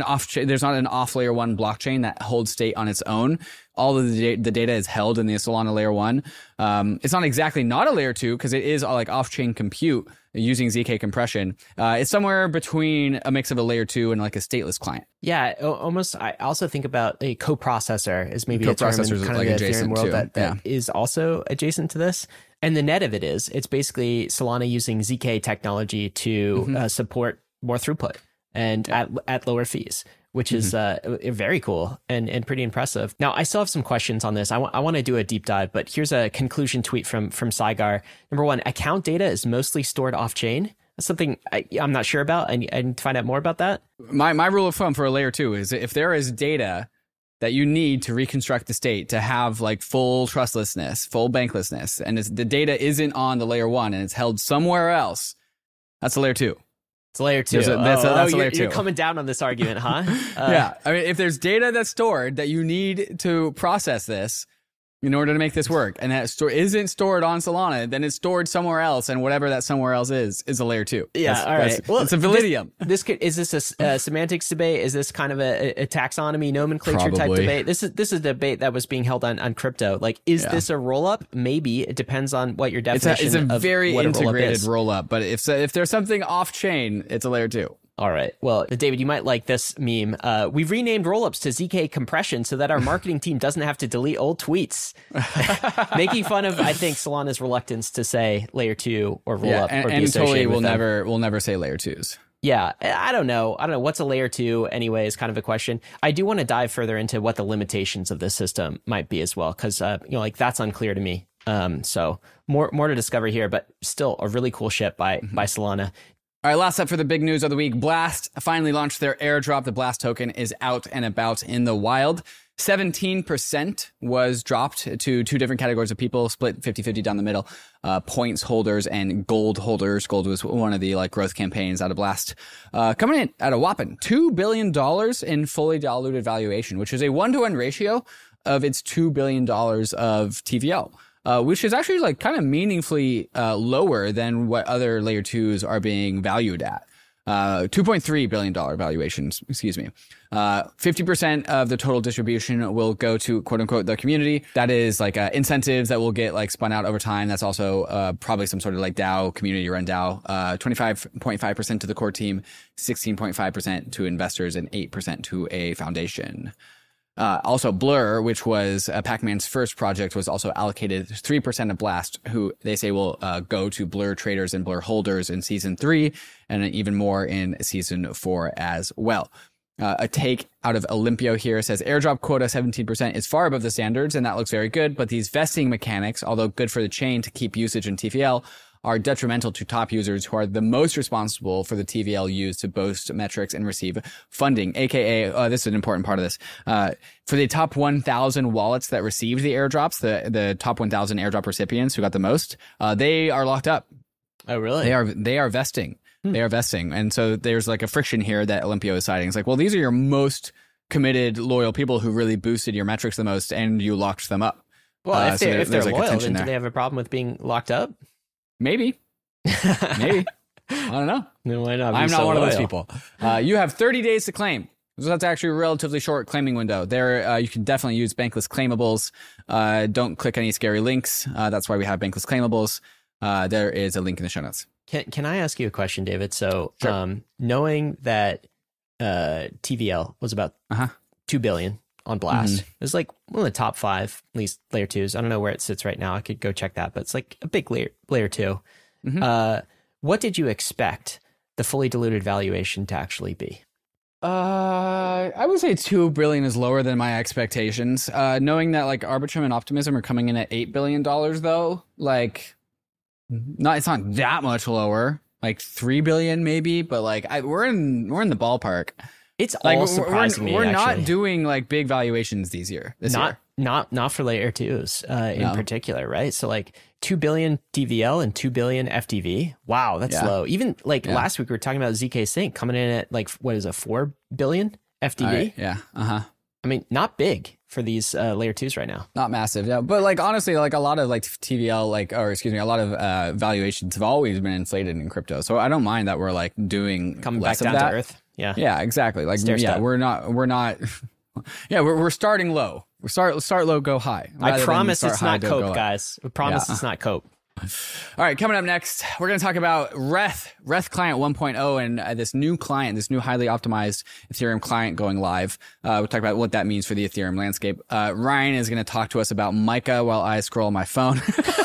off layer 1 blockchain that holds state on its own. All of the data is held in the Solana layer 1. It's not exactly not a layer 2 because it is like off-chain compute using ZK compression. It's somewhere between a mix of a layer 2 and like a stateless client. Yeah, almost. I also think about a coprocessor is maybe a term in kind of like the adjacent Ethereum world to, that is also adjacent to this. And the net of it is, it's basically Solana using ZK technology to support more throughput and at lower fees, which is very cool and pretty impressive. Now, I still have some questions on this. I want to do a deep dive, but here's a conclusion tweet from Saigar. Number one, account data is mostly stored off-chain. That's something I'm not sure about. I need to find out more about that. My rule of thumb for a layer 2 is if there is data that you need to reconstruct the state to have like full trustlessness, full banklessness, and the data isn't on the layer 1 and it's held somewhere else, that's a layer 2. It's layer 2. That's a layer 2. You're coming down on this argument, huh? Yeah. I mean, if there's data that's stored that you need to process this in order to make this work, and that isn't stored on Solana, then it's stored somewhere else, and whatever that somewhere else is a layer 2. Yeah, all right. Well, it's a validium. Is this a semantics debate? Is this kind of a taxonomy nomenclature type debate? This is a debate that was being held on crypto. Like, is this a roll-up? Maybe. It depends on what your definition is. It's a very integrated roll-up, but if there's something off-chain, it's a layer 2. All right. Well, David, you might like this meme. We've renamed rollups to ZK Compression so that our marketing team doesn't have to delete old tweets. Making fun of, I think, Solana's reluctance to say layer 2 or rollup or be and associated totally with we'll never say layer 2s. Yeah, I don't know. What's a layer 2 anyway is kind of a question. I do want to dive further into what the limitations of this system might be as well, because like that's unclear to me. So more to discover here, but still a really cool ship by Solana. All right, last up for the big news of the week. Blast finally launched their airdrop. The Blast token is out and about in the wild. 17% was dropped to two different categories of people, split 50-50 down the middle. Points holders and gold holders. Gold was one of the growth campaigns out of Blast. Coming in at a whopping $2 billion in fully diluted valuation, which is a 1-to-1 ratio of its $2 billion of TVL. Which is actually kind of meaningfully lower than what other layer 2s are being valued at. $2.3 billion valuations, excuse me. 50% of the total distribution will go to quote unquote the community. That is incentives that will get spun out over time. That's also probably some sort of DAO, community run DAO. 25.5% to the core team, 16.5% to investors, and 8% to a foundation. Also, Blur, which was Pac-Man's first project, was also allocated 3% of Blast, who they say will go to Blur traders and Blur holders in Season 3, and even more in Season 4 as well. A take out of Olympio here says, airdrop quota 17% is far above the standards, and that looks very good, but these vesting mechanics, although good for the chain to keep usage in TVL, are detrimental to top users who are the most responsible for the TVL used to boast metrics and receive funding, aka, this is an important part of this, for the top 1,000 wallets that received the airdrops, the top 1,000 airdrop recipients who got the most, they are locked up. Oh, really? They are vesting. They are vesting. And so there's a friction here that Olympio is citing. It's well, these are your most committed, loyal people who really boosted your metrics the most, and you locked them up. Well, if they're loyal, then do they have a problem with being locked up? Maybe. I don't know. Then why not? I'm not one of those people. You have 30 days to claim. So that's actually a relatively short claiming window. There, you can definitely use bankless claimables. Don't click any scary links. That's why we have bankless claimables. There is a link in the show notes. Can I ask you a question, David? So, sure. Knowing that TVL was about $2 billion on Blast, it's one of the top 5, at least layer 2s. I don't know where it sits right now. I could go check that, but it's a big layer 2. What did you expect the fully diluted valuation to actually be? I would say $2 billion is lower than my expectations. Knowing that Arbitrum and Optimism are coming in at $8 billion, though, it's not that much lower. $3 billion maybe, but we're in the ballpark. It's all surprising me. We're not doing big valuations this year. Not for layer 2s in particular, right? So $2 billion TVL and $2 billion FTV. Wow, that's low. Even last week we were talking about ZK Sync coming in at what is a $4 billion FTV? Right, yeah. I mean, not big for these layer 2s right now. Not massive, yeah. But honestly, a lot of TVL, a lot of valuations have always been inflated in crypto. So I don't mind that we're doing coming less back of down that. to earth. Yeah. Yeah, exactly. We're not we're starting low. We start low, go high. I promise it's not cope, guys. I promise it's not cope. All right, coming up next, we're going to talk about Reth Client 1.0 and this new client, this new highly optimized Ethereum client going live. We'll talk about what that means for the Ethereum landscape. Ryan is going to talk to us about Mica while I scroll my phone.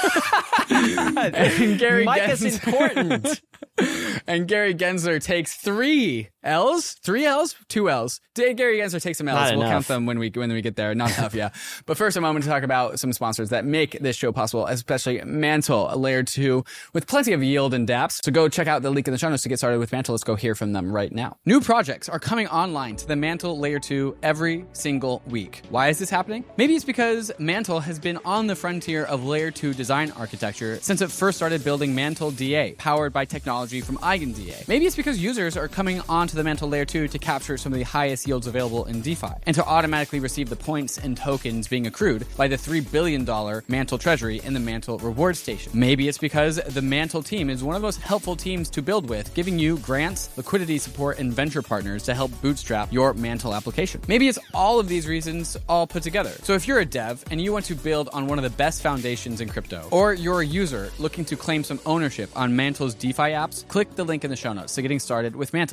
And Gary Mica's important. And Gary Gensler takes 3 L's? 2 L's. Gary Gensler takes some L's. We'll count them when we get there. Not enough, yeah. But first, a moment to talk about some sponsors that make this show possible, especially Mantle, a layer 2 with plenty of yield and dApps. So go check out the link in the show notes to get started with Mantle. Let's go hear from them right now. New projects are coming online to the Mantle layer 2 every single week. Why is this happening? Maybe it's because Mantle has been on the frontier of layer 2 design architecture since it first started building Mantle DA, powered by technology from EigenDA. Maybe it's because users are coming onto the Mantle layer 2 to capture some of the highest yields available in DeFi, and to automatically receive the points and tokens being accrued by the $3 billion Mantle treasury in the Mantle reward station. Maybe it's because the Mantle team is one of the most helpful teams to build with, giving you grants, liquidity support, and venture partners to help bootstrap your Mantle application. Maybe it's all of these reasons all put together. So if you're a dev and you want to build on one of the best foundations in crypto, or you're a user looking to claim some ownership on Mantle's DeFi apps, click the link in the show notes to getting started with Mantle. Arbitrum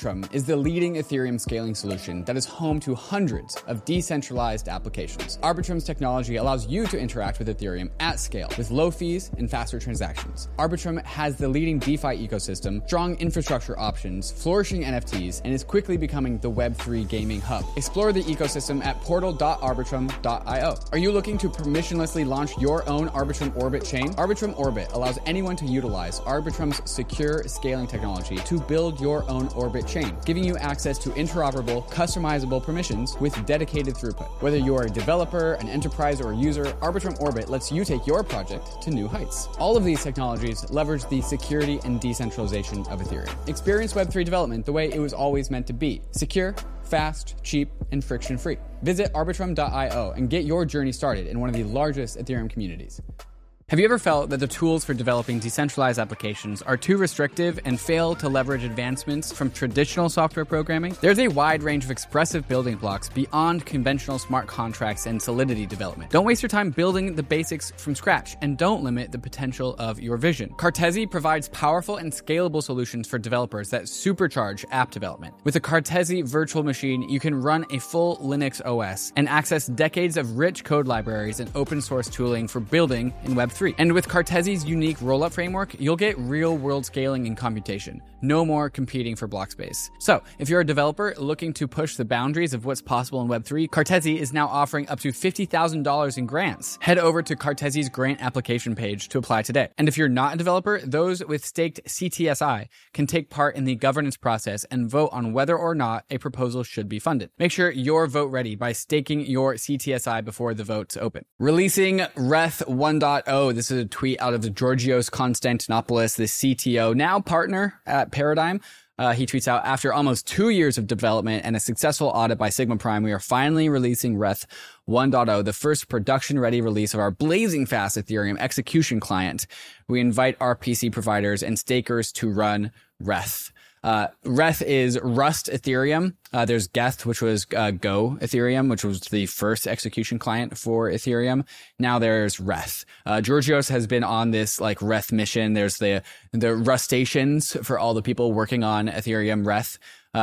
Arbitrum is the leading Ethereum scaling solution that is home to hundreds of decentralized applications. Arbitrum's technology allows you to interact with Ethereum at scale with low fees and faster transactions. Arbitrum has the leading DeFi ecosystem, strong infrastructure options, flourishing NFTs, and is quickly becoming the Web3 gaming hub. Explore the ecosystem at portal.arbitrum.io. Are you looking to permissionlessly launch your own Arbitrum Orbit chain? Arbitrum Orbit allows anyone to utilize Arbitrum's secure scaling technology to build your own Orbit chain, giving you access to interoperable, customizable permissions with dedicated throughput. Whether you are a developer, an enterprise, or a user, Arbitrum Orbit lets you take your project to new heights. All of these technologies leverage the security and decentralization of Ethereum. Experience Web3 development the way it was always meant to be: secure, fast, cheap, and friction-free. Visit arbitrum.io and get your journey started in one of the largest Ethereum communities. Have you ever felt that the tools for developing decentralized applications are too restrictive and fail to leverage advancements from traditional software programming? There's a wide range of expressive building blocks beyond conventional smart contracts and Solidity development. Don't waste your time building the basics from scratch, and don't limit the potential of your vision. Cartesi provides powerful and scalable solutions for developers that supercharge app development. With a Cartesi virtual machine, you can run a full Linux OS and access decades of rich code libraries and open source tooling for building in Web3. And with Cartesi's unique rollup framework, you'll get real-world scaling and computation. No more competing for block space. So, if you're a developer looking to push the boundaries of what's possible in Web3, Cartesi is now offering up to $50,000 in grants. Head over to Cartesi's grant application page to apply today. And if you're not a developer, those with staked CTSI can take part in the governance process and vote on whether or not a proposal should be funded. Make sure you're vote ready by staking your CTSI before the votes open. Releasing Reth 1.0. This is a tweet out of Georgios Konstantinopoulos, the CTO, now partner at Paradigm. He tweets out, after almost 2 years of development and a successful audit by Sigma Prime, we are finally releasing Reth 1.0, the first production-ready release of our blazing fast Ethereum execution client. We invite our PC providers and stakers to run Reth. Reth is Rust Ethereum. There's Geth, which was Go Ethereum, which was the first execution client for Ethereum. Now there's Reth. Georgios has been on this like Reth mission. There's the Rustations for all the people working on Ethereum Reth.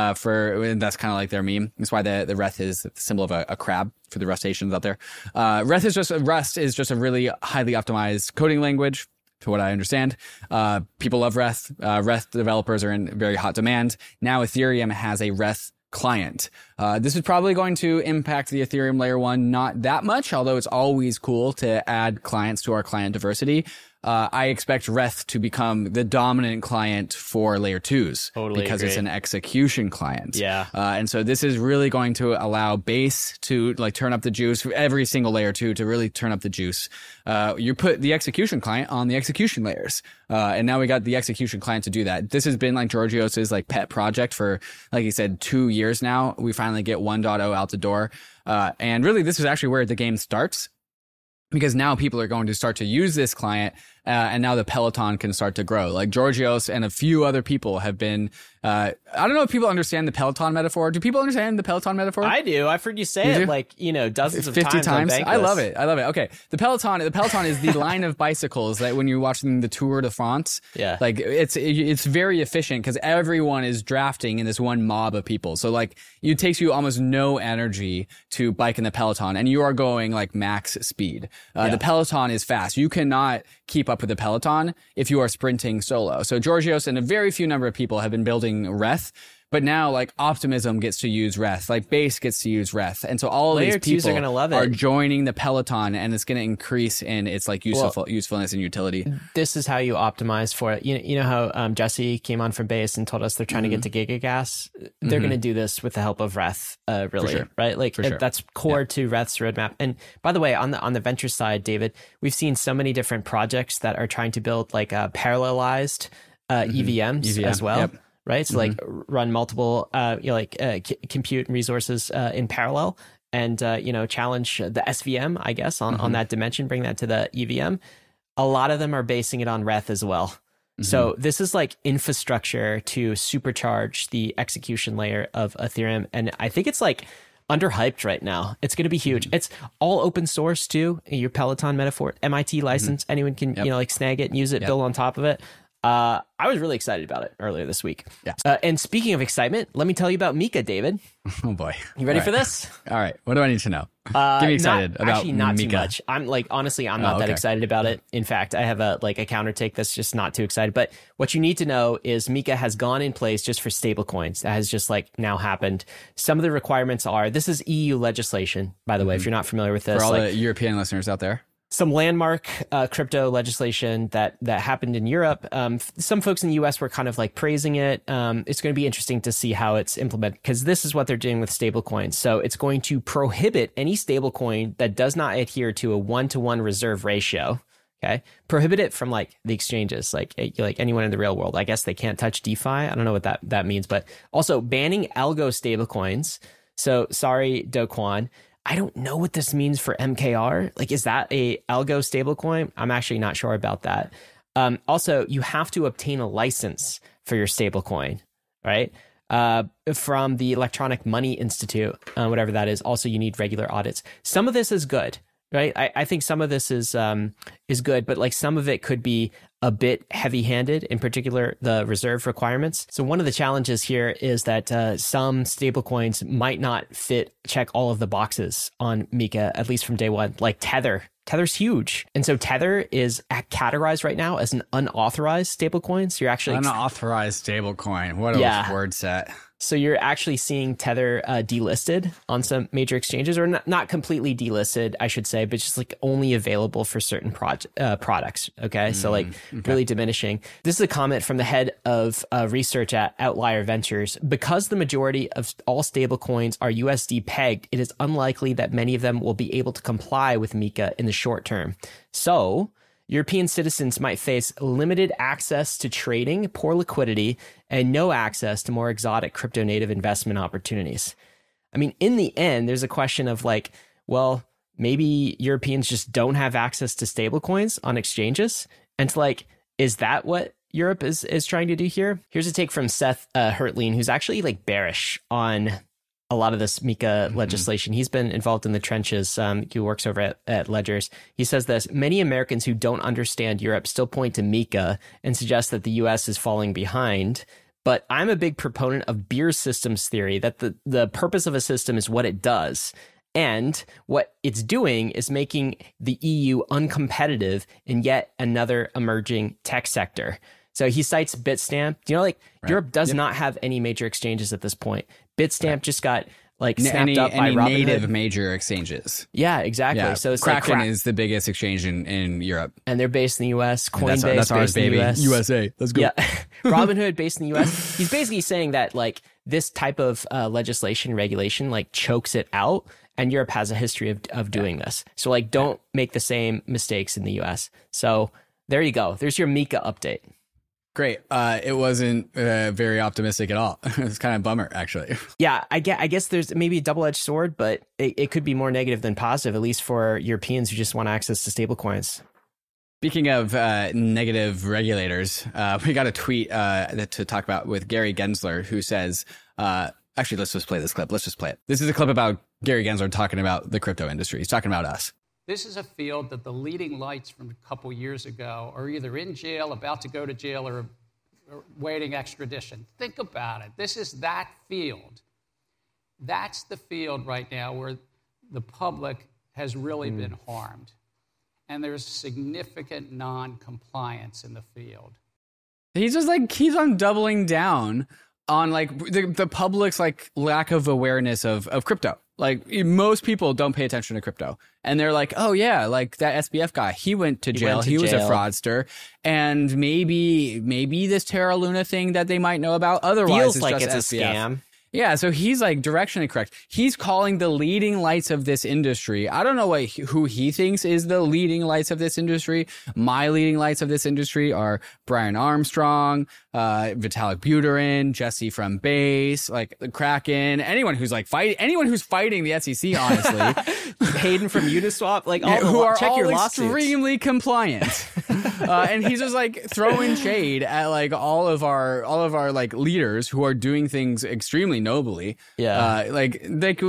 That's kind of like their meme. That's why the Reth is the symbol of a crab for the Rustations out there. Rust is just a really highly optimized coding language. To what I understand, people love Reth. Reth developers are in very hot demand. Now Ethereum has a Reth client. This is probably going to impact the Ethereum layer 1 not that much, although it's always cool to add clients to our client diversity. I expect Reth to become the dominant client for layer 2s because it's an execution client. Yeah. And so this is really going to allow Base to like turn up the juice for every single layer 2 to really turn up the juice. You put the execution client on the execution layers. And now we got the execution client to do that. This has been like Georgios's like pet project for, like he said, 2 years now. We finally get 1.0 out the door. And really this is actually where the game starts, because now people are going to start to use this client, and now the Peloton can start to grow. Like Georgios and a few other people have been, I don't know if people understand the Peloton metaphor. Do people understand the Peloton metaphor? I do. I've heard you say it like, dozens of 50 times. I love it. Okay. The Peloton is the line of bicycles that when you're watching the Tour de France, like it's very efficient because everyone is drafting in this one mob of people. So like it takes you almost no energy to bike in the Peloton, and you are going like max speed. The Peloton is fast. You cannot keep up with the Peloton if you are sprinting solo. So Georgios and a very few number of people have been building Reth, but now like Optimism gets to use Reth, like Base gets to use Reth, and so all of these people are gonna love it. Are joining the Peloton, and it's going to increase in its like usefulness and utility. This is how you optimize for it. You know how Jesse came on from Base and told us they're trying to get to GigaGas. They're going to do this with the help of Reth, really, right? Like that's core to Reth's roadmap. And by the way, on the venture side, David, we've seen so many different projects that are trying to build like parallelized EVMs as well. Yep. Right. So like run multiple, compute and resources in parallel and, challenge the SVM, I guess, on that dimension, bring that to the EVM. A lot of them are basing it on Reth as well. So this is like infrastructure to supercharge the execution layer of Ethereum. And I think it's like underhyped right now. It's going to be huge. It's all open source too. Your Peloton metaphor, MIT license, anyone can, snag it and use it, build on top of it. I was really excited about it earlier this week. Yeah. And speaking of excitement, let me tell you about Mika, David. Oh boy. You ready for this? All right. What do I need to know? Get me excited about actually not Mika. too much. I'm like, honestly, I'm not that excited about it. In fact, I have a counter take that's just not too excited. But what you need to know is Mika has gone in place just for stable coins. That has just like now happened. Some of the requirements are, this is EU legislation, by the way, if you're not familiar with this. For all the European listeners out there. Some landmark crypto legislation that happened in Europe. Some folks in the US were kind of like praising it. It's going to be interesting to see how it's implemented, because this is what they're doing with stablecoins. So it's going to prohibit any stablecoin that does not adhere to a 1-to-1 reserve ratio. Okay, prohibit it from like the exchanges, like anyone in the real world. I guess they can't touch DeFi. I don't know what that means, but also banning algo stablecoins. So sorry, Do Kwon. I don't know what this means for MKR. Like, is that a algo stablecoin? I'm actually not sure about that. Also, you have to obtain a license for your stablecoin, right? From the Electronic Money Institute, whatever that is. Also, you need regular audits. Some of this is good, right? I think some of this is good, but like some of it could be a bit heavy-handed, in particular the reserve requirements. So one of the challenges here is that some stablecoins might not check all of the boxes on Mika, at least from day one, like Tether. Tether's huge. And so Tether is categorized right now as an unauthorized stablecoin. So you're actually... Unauthorized stablecoin. What a word set. So you're actually seeing Tether delisted on some major exchanges, or not completely delisted, I should say, but just like only available for certain products. Okay. So like really diminishing. This is a comment from the head of research at Outlier Ventures. Because the majority of all stable coins are USD pegged, it is unlikely that many of them will be able to comply with Mika in the short term. So European citizens might face limited access to trading, poor liquidity, and no access to more exotic crypto native investment opportunities. I mean, in the end, there's a question of like, well, maybe Europeans just don't have access to stablecoins on exchanges. And it's like, is that what Europe is trying to do here? Here's a take from Seth Hertlein, who's actually like bearish on a lot of this Mika legislation. He's been involved in the trenches. He works over at Ledgers. He says this: many Americans who don't understand Europe still point to Mika and suggest that the US is falling behind. But I'm a big proponent of beer systems theory, that the purpose of a system is what it does. And what it's doing is making the EU uncompetitive in yet another emerging tech sector. So he cites Bitstamp. Europe does not have any major exchanges at this point. Bitstamp just got like snapped up by Robinhood. Native major exchanges. Yeah, exactly. Yeah. So it's Kraken is the biggest exchange in Europe. And they're based in the US. Coinbase that's ours, based in baby. the US. USA. Let's go. Yeah. Robinhood based in the US. He's basically saying that like this type of legislation, regulation, like chokes it out. And Europe has a history of doing this. So like don't make the same mistakes in the US. So there you go. There's your Mika update. Great. It wasn't very optimistic at all. It was kind of a bummer, actually. Yeah, I guess there's maybe a double-edged sword, but it could be more negative than positive, at least for Europeans who just want access to stablecoins. Speaking of negative regulators, we got a tweet to talk about with Gary Gensler, who says, actually, let's just play this clip. Let's just play it. This is a clip about Gary Gensler talking about the crypto industry. He's talking about us. This is a field that the leading lights from a couple years ago are either in jail, about to go to jail, or waiting extradition. Think about it. This is that field. That's the field right now where the public has really been harmed. And there's significant non-compliance in the field. He's just like, keeps on doubling down on like the public's like lack of awareness of crypto. Like most people don't pay attention to crypto, and they're like, oh yeah, like that SBF guy, he went to jail. He was a fraudster. And maybe this Terra Luna thing that they might know about otherwise feels is like just it's SBF. a scam. Yeah, so he's like directionally correct. He's calling the leading lights of this industry. I don't know who he thinks is the leading lights of this industry. My leading lights of this industry are Brian Armstrong, Vitalik Buterin, Jesse from Base, like the Kraken, anyone who's fighting the SEC, honestly. Hayden from Uniswap, like all who are check all your lawsuits. Extremely compliant. And he's just like throwing shade at like all of our like leaders who are doing things extremely nobly. Yeah. Like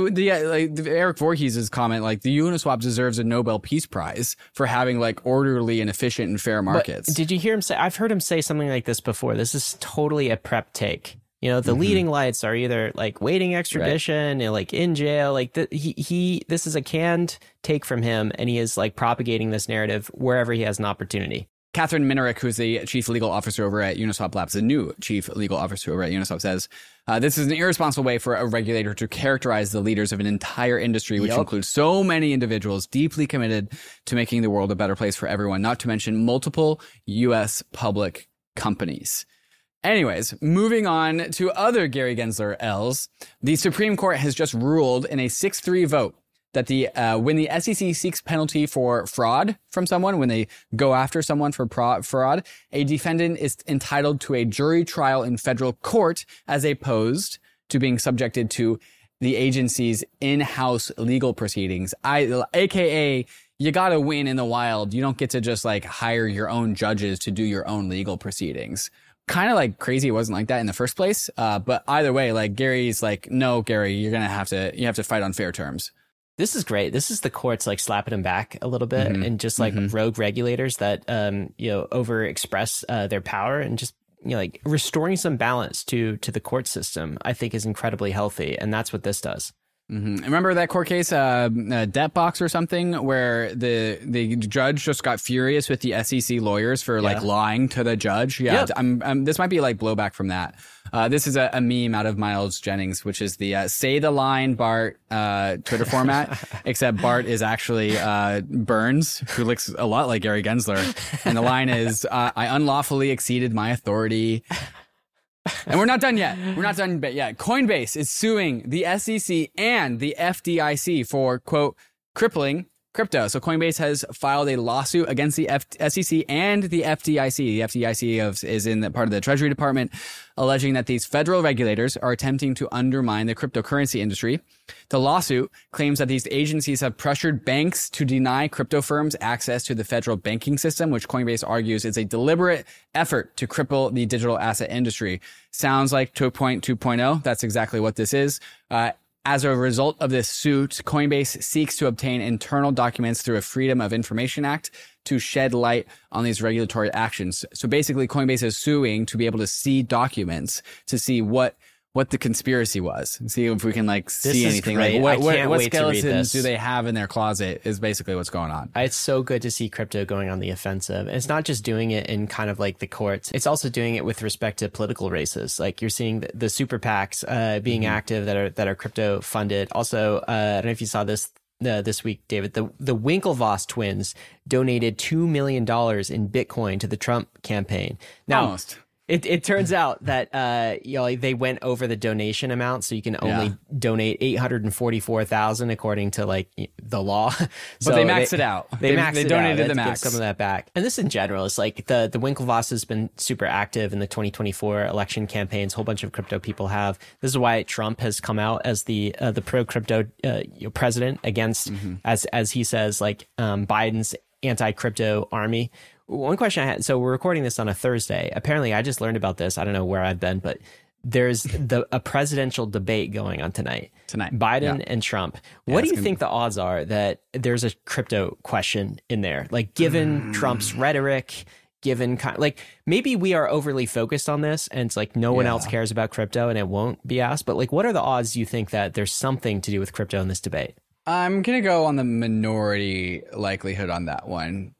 Eric Voorhees' comment, like the Uniswap deserves a Nobel Peace Prize for having like orderly and efficient and fair markets. But did you hear him say? I've heard him say something like this before. This is totally a prep take. You know, the leading lights are either like waiting extradition, and like in jail. Like this is a canned take from him, and he is like propagating this narrative wherever he has an opportunity. Catherine Minerick, who's the chief legal officer over at Uniswap Labs, the new chief legal officer over at Uniswap, says, this is an irresponsible way for a regulator to characterize the leaders of an entire industry, which includes so many individuals deeply committed to making the world a better place for everyone, not to mention multiple U.S. public companies. Anyways, moving on to other Gary Gensler L's, the Supreme Court has just ruled in a 6-3 vote that when the SEC seeks penalty for fraud from someone, when they go after someone for fraud, a defendant is entitled to a jury trial in federal court as opposed to being subjected to the agency's in-house legal proceedings. AKA, you gotta win in the wild. You don't get to just like hire your own judges to do your own legal proceedings. Kind of like crazy it wasn't like that in the first place. But either way, like Gary's like, no, Gary, you have to fight on fair terms. This is great. This is the courts like slapping him back a little bit and just like rogue regulators that, overexpress their power and just, like restoring some balance to the court system, I think is incredibly healthy. And that's what this does. Remember that court case, Debt Box or something, where the judge just got furious with the SEC lawyers for like lying to the judge? Yeah, yep. This might be like blowback from that. This is a meme out of Miles Jennings, which is the say the line Bart Twitter format, except Bart is actually Burns, who looks a lot like Gary Gensler, and the line is I unlawfully exceeded my authority. And we're not done yet. Coinbase is suing the SEC and the FDIC for, quote, crippling crypto. So Coinbase has filed a lawsuit against the SEC and the FDIC. The FDIC is in the part of the Treasury Department, alleging that these federal regulators are attempting to undermine the cryptocurrency industry. The lawsuit claims that these agencies have pressured banks to deny crypto firms access to the federal banking system, which Coinbase argues is a deliberate effort to cripple the digital asset industry. Sounds like 2.2.0. That's exactly what this is. As a result of this suit, Coinbase seeks to obtain internal documents through a Freedom of Information Act to shed light on these regulatory actions. So basically, Coinbase is suing to be able to see documents to see what the conspiracy was and see if we can like see anything. Great. Like what skeletons do they have in their closet is basically what's going on. It's so good to see crypto going on the offensive. And it's not just doing it in kind of like the courts. It's also doing it with respect to political races. Like you're seeing the super PACs being active that are crypto funded. Also, I don't know if you saw this week, David, the Winklevoss twins donated $2 million in Bitcoin to the Trump campaign. Now, almost. It turns out that they went over the donation amount, so you can only donate $844,000 according to like the law. But they maxed it out. They donated the max. Give some of that back. And this in general is like the Winklevoss has been super active in the 2024 election campaigns. A whole bunch of crypto people have. This is why Trump has come out as the pro crypto president against, as he says, like Biden's anti-crypto army. One question I had, so we're recording this on a Thursday. Apparently, I just learned about this. I don't know where I've been, but there's a presidential debate going on tonight. Biden and Trump. What do you think the odds are that there's a crypto question in there? Like, given Trump's rhetoric, like maybe we are overly focused on this and it's like no one else cares about crypto and it won't be asked. But like, what are the odds you think that there's something to do with crypto in this debate? I'm going to go on the minority likelihood on that one.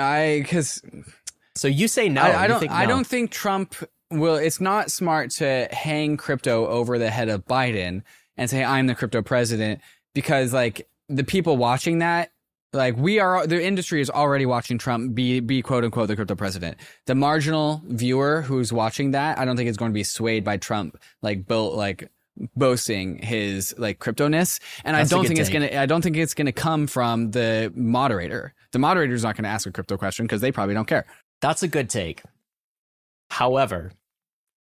So you say no. I don't think Trump will. It's not smart to hang crypto over the head of Biden and say I'm the crypto president, because like the people watching that, like the industry is already watching Trump be quote unquote the crypto president. The marginal viewer who's watching that, I don't think is going to be swayed by Trump boasting his like cryptoness, and I don't think it's gonna come from the moderator. The moderator's not gonna ask a crypto question because they probably don't care. That's a good take. However,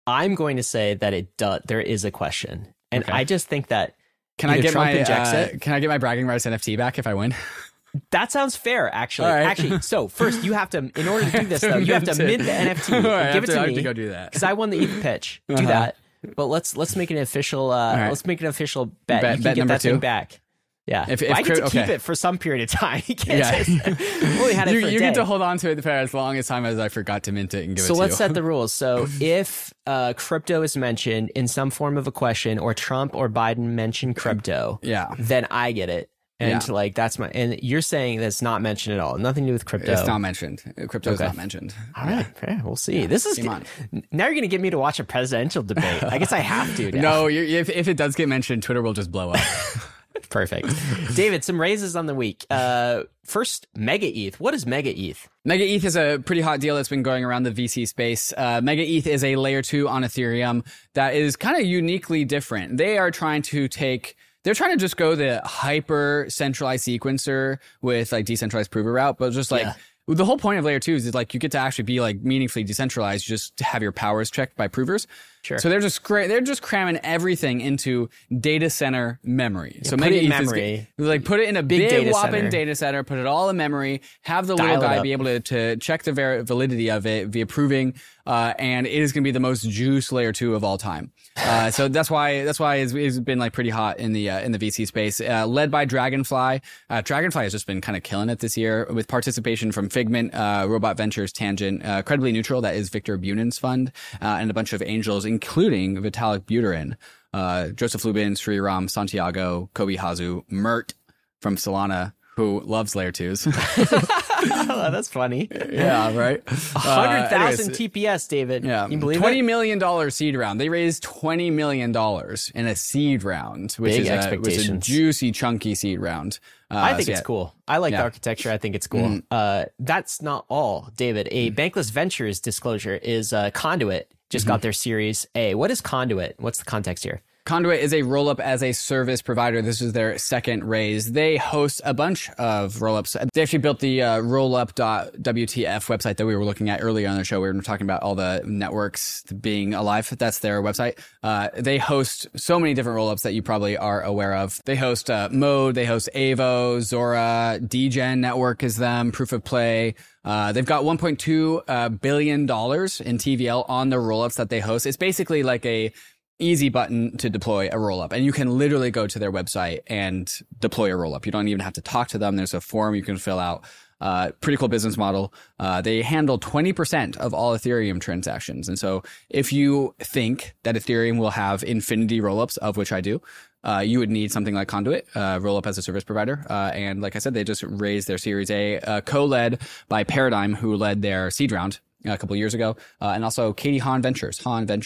I'm going to say that there is a question. And I just think that can I get my bragging rights NFT back if I win? That sounds fair, actually. Right. Actually, so first you have to, in order to do this though, you have to mint the NFT. Right, give it to me. I have to go do that Because I won the ETH pitch. Do that. But let's make an official. Let's make an official bet. You can bet get that thing 2. back. Yeah, if I get to keep it for some period of time. You can't only had it for a you day. get to hold on to it for as long as time as I forgot to mint it and give it to you. So let's set the rules. So if crypto is mentioned in some form of a question, or Trump or Biden mention crypto, then I get it. And that's and you're saying that's not mentioned at all. Nothing to do with crypto. It's not mentioned. Crypto is not mentioned. All right. Fair. We'll see. This is now you're going to get me to watch a presidential debate. I guess I have to now. No, if it does get mentioned, Twitter will just blow up. Perfect. David, some raises on the week. First, Mega ETH. What is Mega ETH? Mega ETH is a pretty hot deal that's been going around the VC space. Mega ETH is a layer 2 on Ethereum that is kind of uniquely different. They're trying to just go the hyper centralized sequencer with like decentralized prover route, but just like the whole point of layer 2 is like you get to actually be like meaningfully decentralized, just to have your powers checked by provers. Sure. So they're just cramming everything into data center memory. Yeah, so Mega ETH memory, put it in a big whopping data center, put it all in memory, have the little guy be able to check the validity of it via proving, and it is going to be the most juice layer 2 of all time. So that's why it's been like pretty hot in the VC space, led by Dragonfly. Dragonfly has just been kind of killing it this year with participation from Figment, Robot Ventures, Tangent, Credibly Neutral, that is Victor Bunen's fund, and a bunch of angels, including Vitalik Buterin, Joseph Lubin, Sriram, Santiago, Kobe Hazu, Mert from Solana, who loves layer 2s. Oh, that's funny. Yeah, right. 100,000 TPS, David. Yeah. You believe $20 million seed round. They raised $20 million in a seed round, which is a juicy, chunky seed round. I think it's cool. I like the architecture. I think it's cool. That's not all, David. A Bankless Ventures disclosure is Conduit just got their Series A. What is Conduit? What's the context here? Conduit is a roll-up as a service provider. This is their second raise. They host a bunch of roll-ups. They actually built the rollup.wtf website that we were looking at earlier on the show. We were talking about all the networks being alive. That's their website. They host so many different roll-ups that you probably are aware of. They host Mode, they host Avo, Zora, DGen Network is them, Proof of Play. They've got $1.2 billion in TVL on the roll-ups that they host. It's basically like a easy button to deploy a rollup, and you can literally go to their website and deploy a rollup. You don't even have to talk to them. There's a form you can fill out. Pretty cool business model. They handle 20% of all Ethereum transactions. And so if you think that Ethereum will have infinity rollups, of which I do, you would need something like Conduit, rollup as a service provider. And like I said, they just raised their Series A, co-led by Paradigm, who led their seed round a couple of years ago, and also Katie Han Ventures.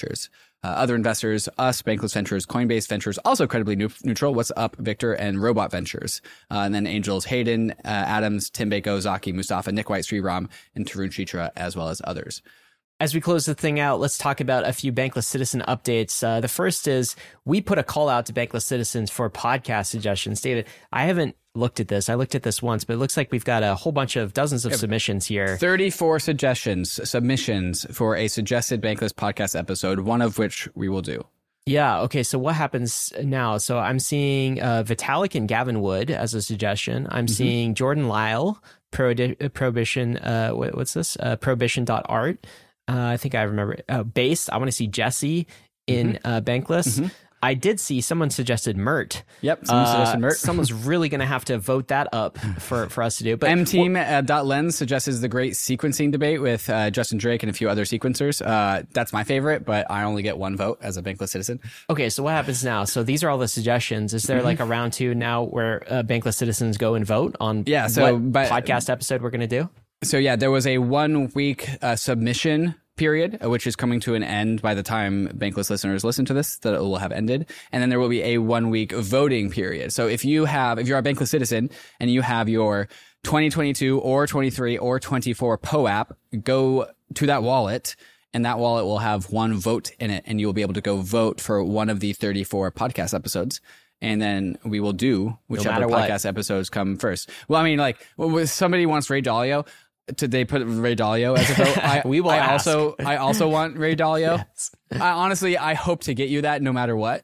Other investors, us, Bankless Ventures, Coinbase Ventures, also Credibly Neutral, What's Up, Victor, and Robot Ventures. And then angels Hayden, Adams, Tim Bako, Zaki, Mustafa, Nick White, Sriram, and Tarun Chitra, as well as others. As we close the thing out, let's talk about a few Bankless Citizen updates. The first is we put a call out to Bankless Citizens for podcast suggestions. David, I haven't looked at this. I looked at this once, but it looks like we've got a whole bunch of dozens of submissions here. 34 submissions for a suggested Bankless podcast episode, one of which we will do. Yeah. Okay. So what happens now? So I'm seeing Vitalik and Gavin Wood as a suggestion. I'm seeing Jordan Lyle, Prohibition. What's this? Prohibition.art. I think I remember. Base. I want to see Jesse in Bankless. I did see someone suggested Mert. Yep, someone suggested Mert. Someone's really going to have to vote that up for us to do. But MTeam.lens suggests the great sequencing debate with Justin Drake and a few other sequencers. That's my favorite, but I only get one vote as a Bankless citizen. Okay, so what happens now? So these are all the suggestions. Is there like a round two now where Bankless citizens go and vote on what podcast episode we're going to do? So yeah, there was a 1 week submission period, which is coming to an end by the time Bankless listeners listen to this, that it will have ended. And then there will be a 1 week voting period. So if you're a Bankless citizen and you have your 2022 or 23 or 24 POAP, go to that wallet, and that wallet will have one vote in it, and you will be able to go vote for one of the 34 podcast episodes. And then we will do whichever podcast episodes come first. Well, I mean, like, if somebody wants Ray Dalio, They put Ray Dalio as a vote. We will ask. I also want Ray Dalio. Yes. Honestly, I hope to get you that no matter what.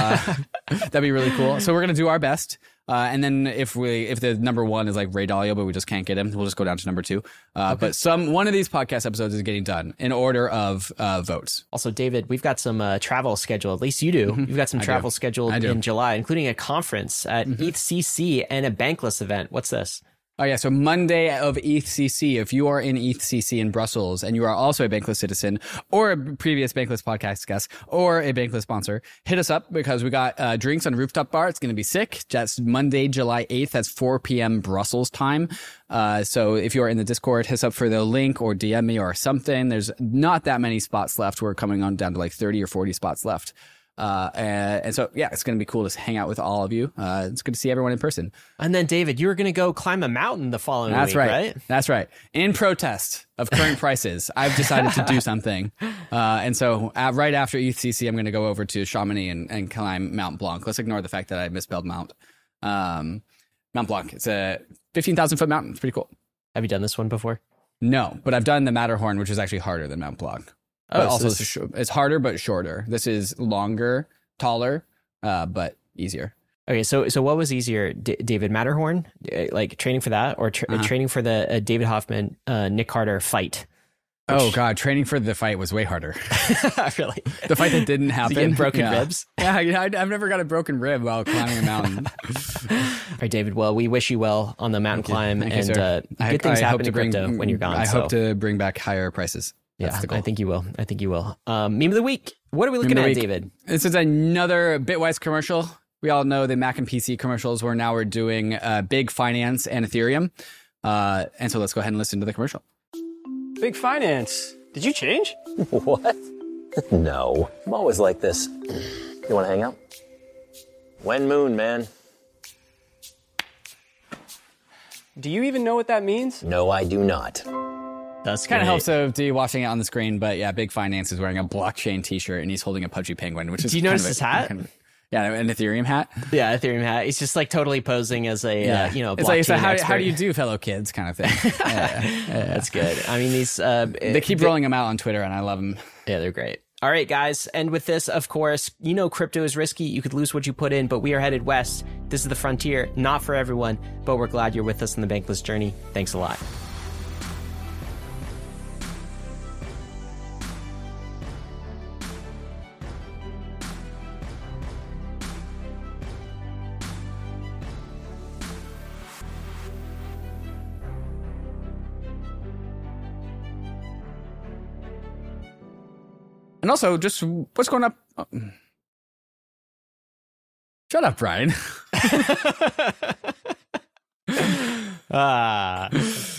That'd be really cool. So we're gonna do our best. And then if the number one is like Ray Dalio, but we just can't get him, we'll just go down to number two. But one of these podcast episodes is getting done in order of votes. Also, David, we've got some travel scheduled. At least you do. You've got some travel scheduled in July, including a conference at ETHCC and a Bankless event. What's this? Oh, yeah. So Monday of ETHCC, if you are in ETHCC in Brussels and you are also a Bankless citizen or a previous Bankless podcast guest or a Bankless sponsor, hit us up because we got drinks on Rooftop Bar. It's going to be sick. That's Monday, July 8th. That's 4 p.m. Brussels time. So if you're in the Discord, hit us up for the link or DM me or something. There's not that many spots left. We're coming on down to like 30 or 40 spots left. And so, yeah, it's going to be cool to hang out with all of you. It's good to see everyone in person. And then, David, you were going to go climb a mountain the following week, right? That's right. In protest of current prices, I've decided to do something. And so right after ETHCC, I'm going to go over to Chamonix and climb Mount Blanc. Let's ignore the fact that I misspelled Mount. Mount Blanc. It's a 15,000-foot mountain. It's pretty cool. Have you done this one before? No, but I've done the Matterhorn, which is actually harder than Mount Blanc. But also, it's harder but shorter. This is longer, taller, but easier. Okay, so what was easier, David, Matterhorn, like training for that, or training for the David Hoffman, Nick Carter fight? Oh God, training for the fight was way harder. Really? The fight that didn't happen. So you get broken ribs? Yeah, I've never got a broken rib while climbing a mountain. All right, David. Well, we wish you well on the mountain climb, and good things happen in crypto when you're gone. I hope to bring back higher prices. Yeah, I think you will. Meme of the week. What are we looking at, David? This is another Bitwise commercial. We all know the Mac and PC commercials. We're doing Big Finance and Ethereum. And so let's go ahead and listen to the commercial. Big Finance. Did you change? What? No. I'm always like this. You want to hang out? When Moon, man. Do you even know what that means? No, I do not. That's kind of helps to be watching it on the screen, but yeah, Big Finance is wearing a blockchain T-shirt and he's holding a pudgy penguin, which is. Do you notice his hat? Yeah, an Ethereum hat. Yeah, Ethereum hat. He's just like totally posing as a blockchain it's like, so how expert. do you do, fellow kids, kind of thing. That's good. I mean, these they keep rolling them out on Twitter, and I love them. Yeah, they're great. All right, guys. And with this, of course, crypto is risky. You could lose what you put in, but we are headed west. This is the frontier, not for everyone, but we're glad you're with us on the Bankless journey. Thanks a lot. And also, just what's going up? Oh. Shut up, Brian.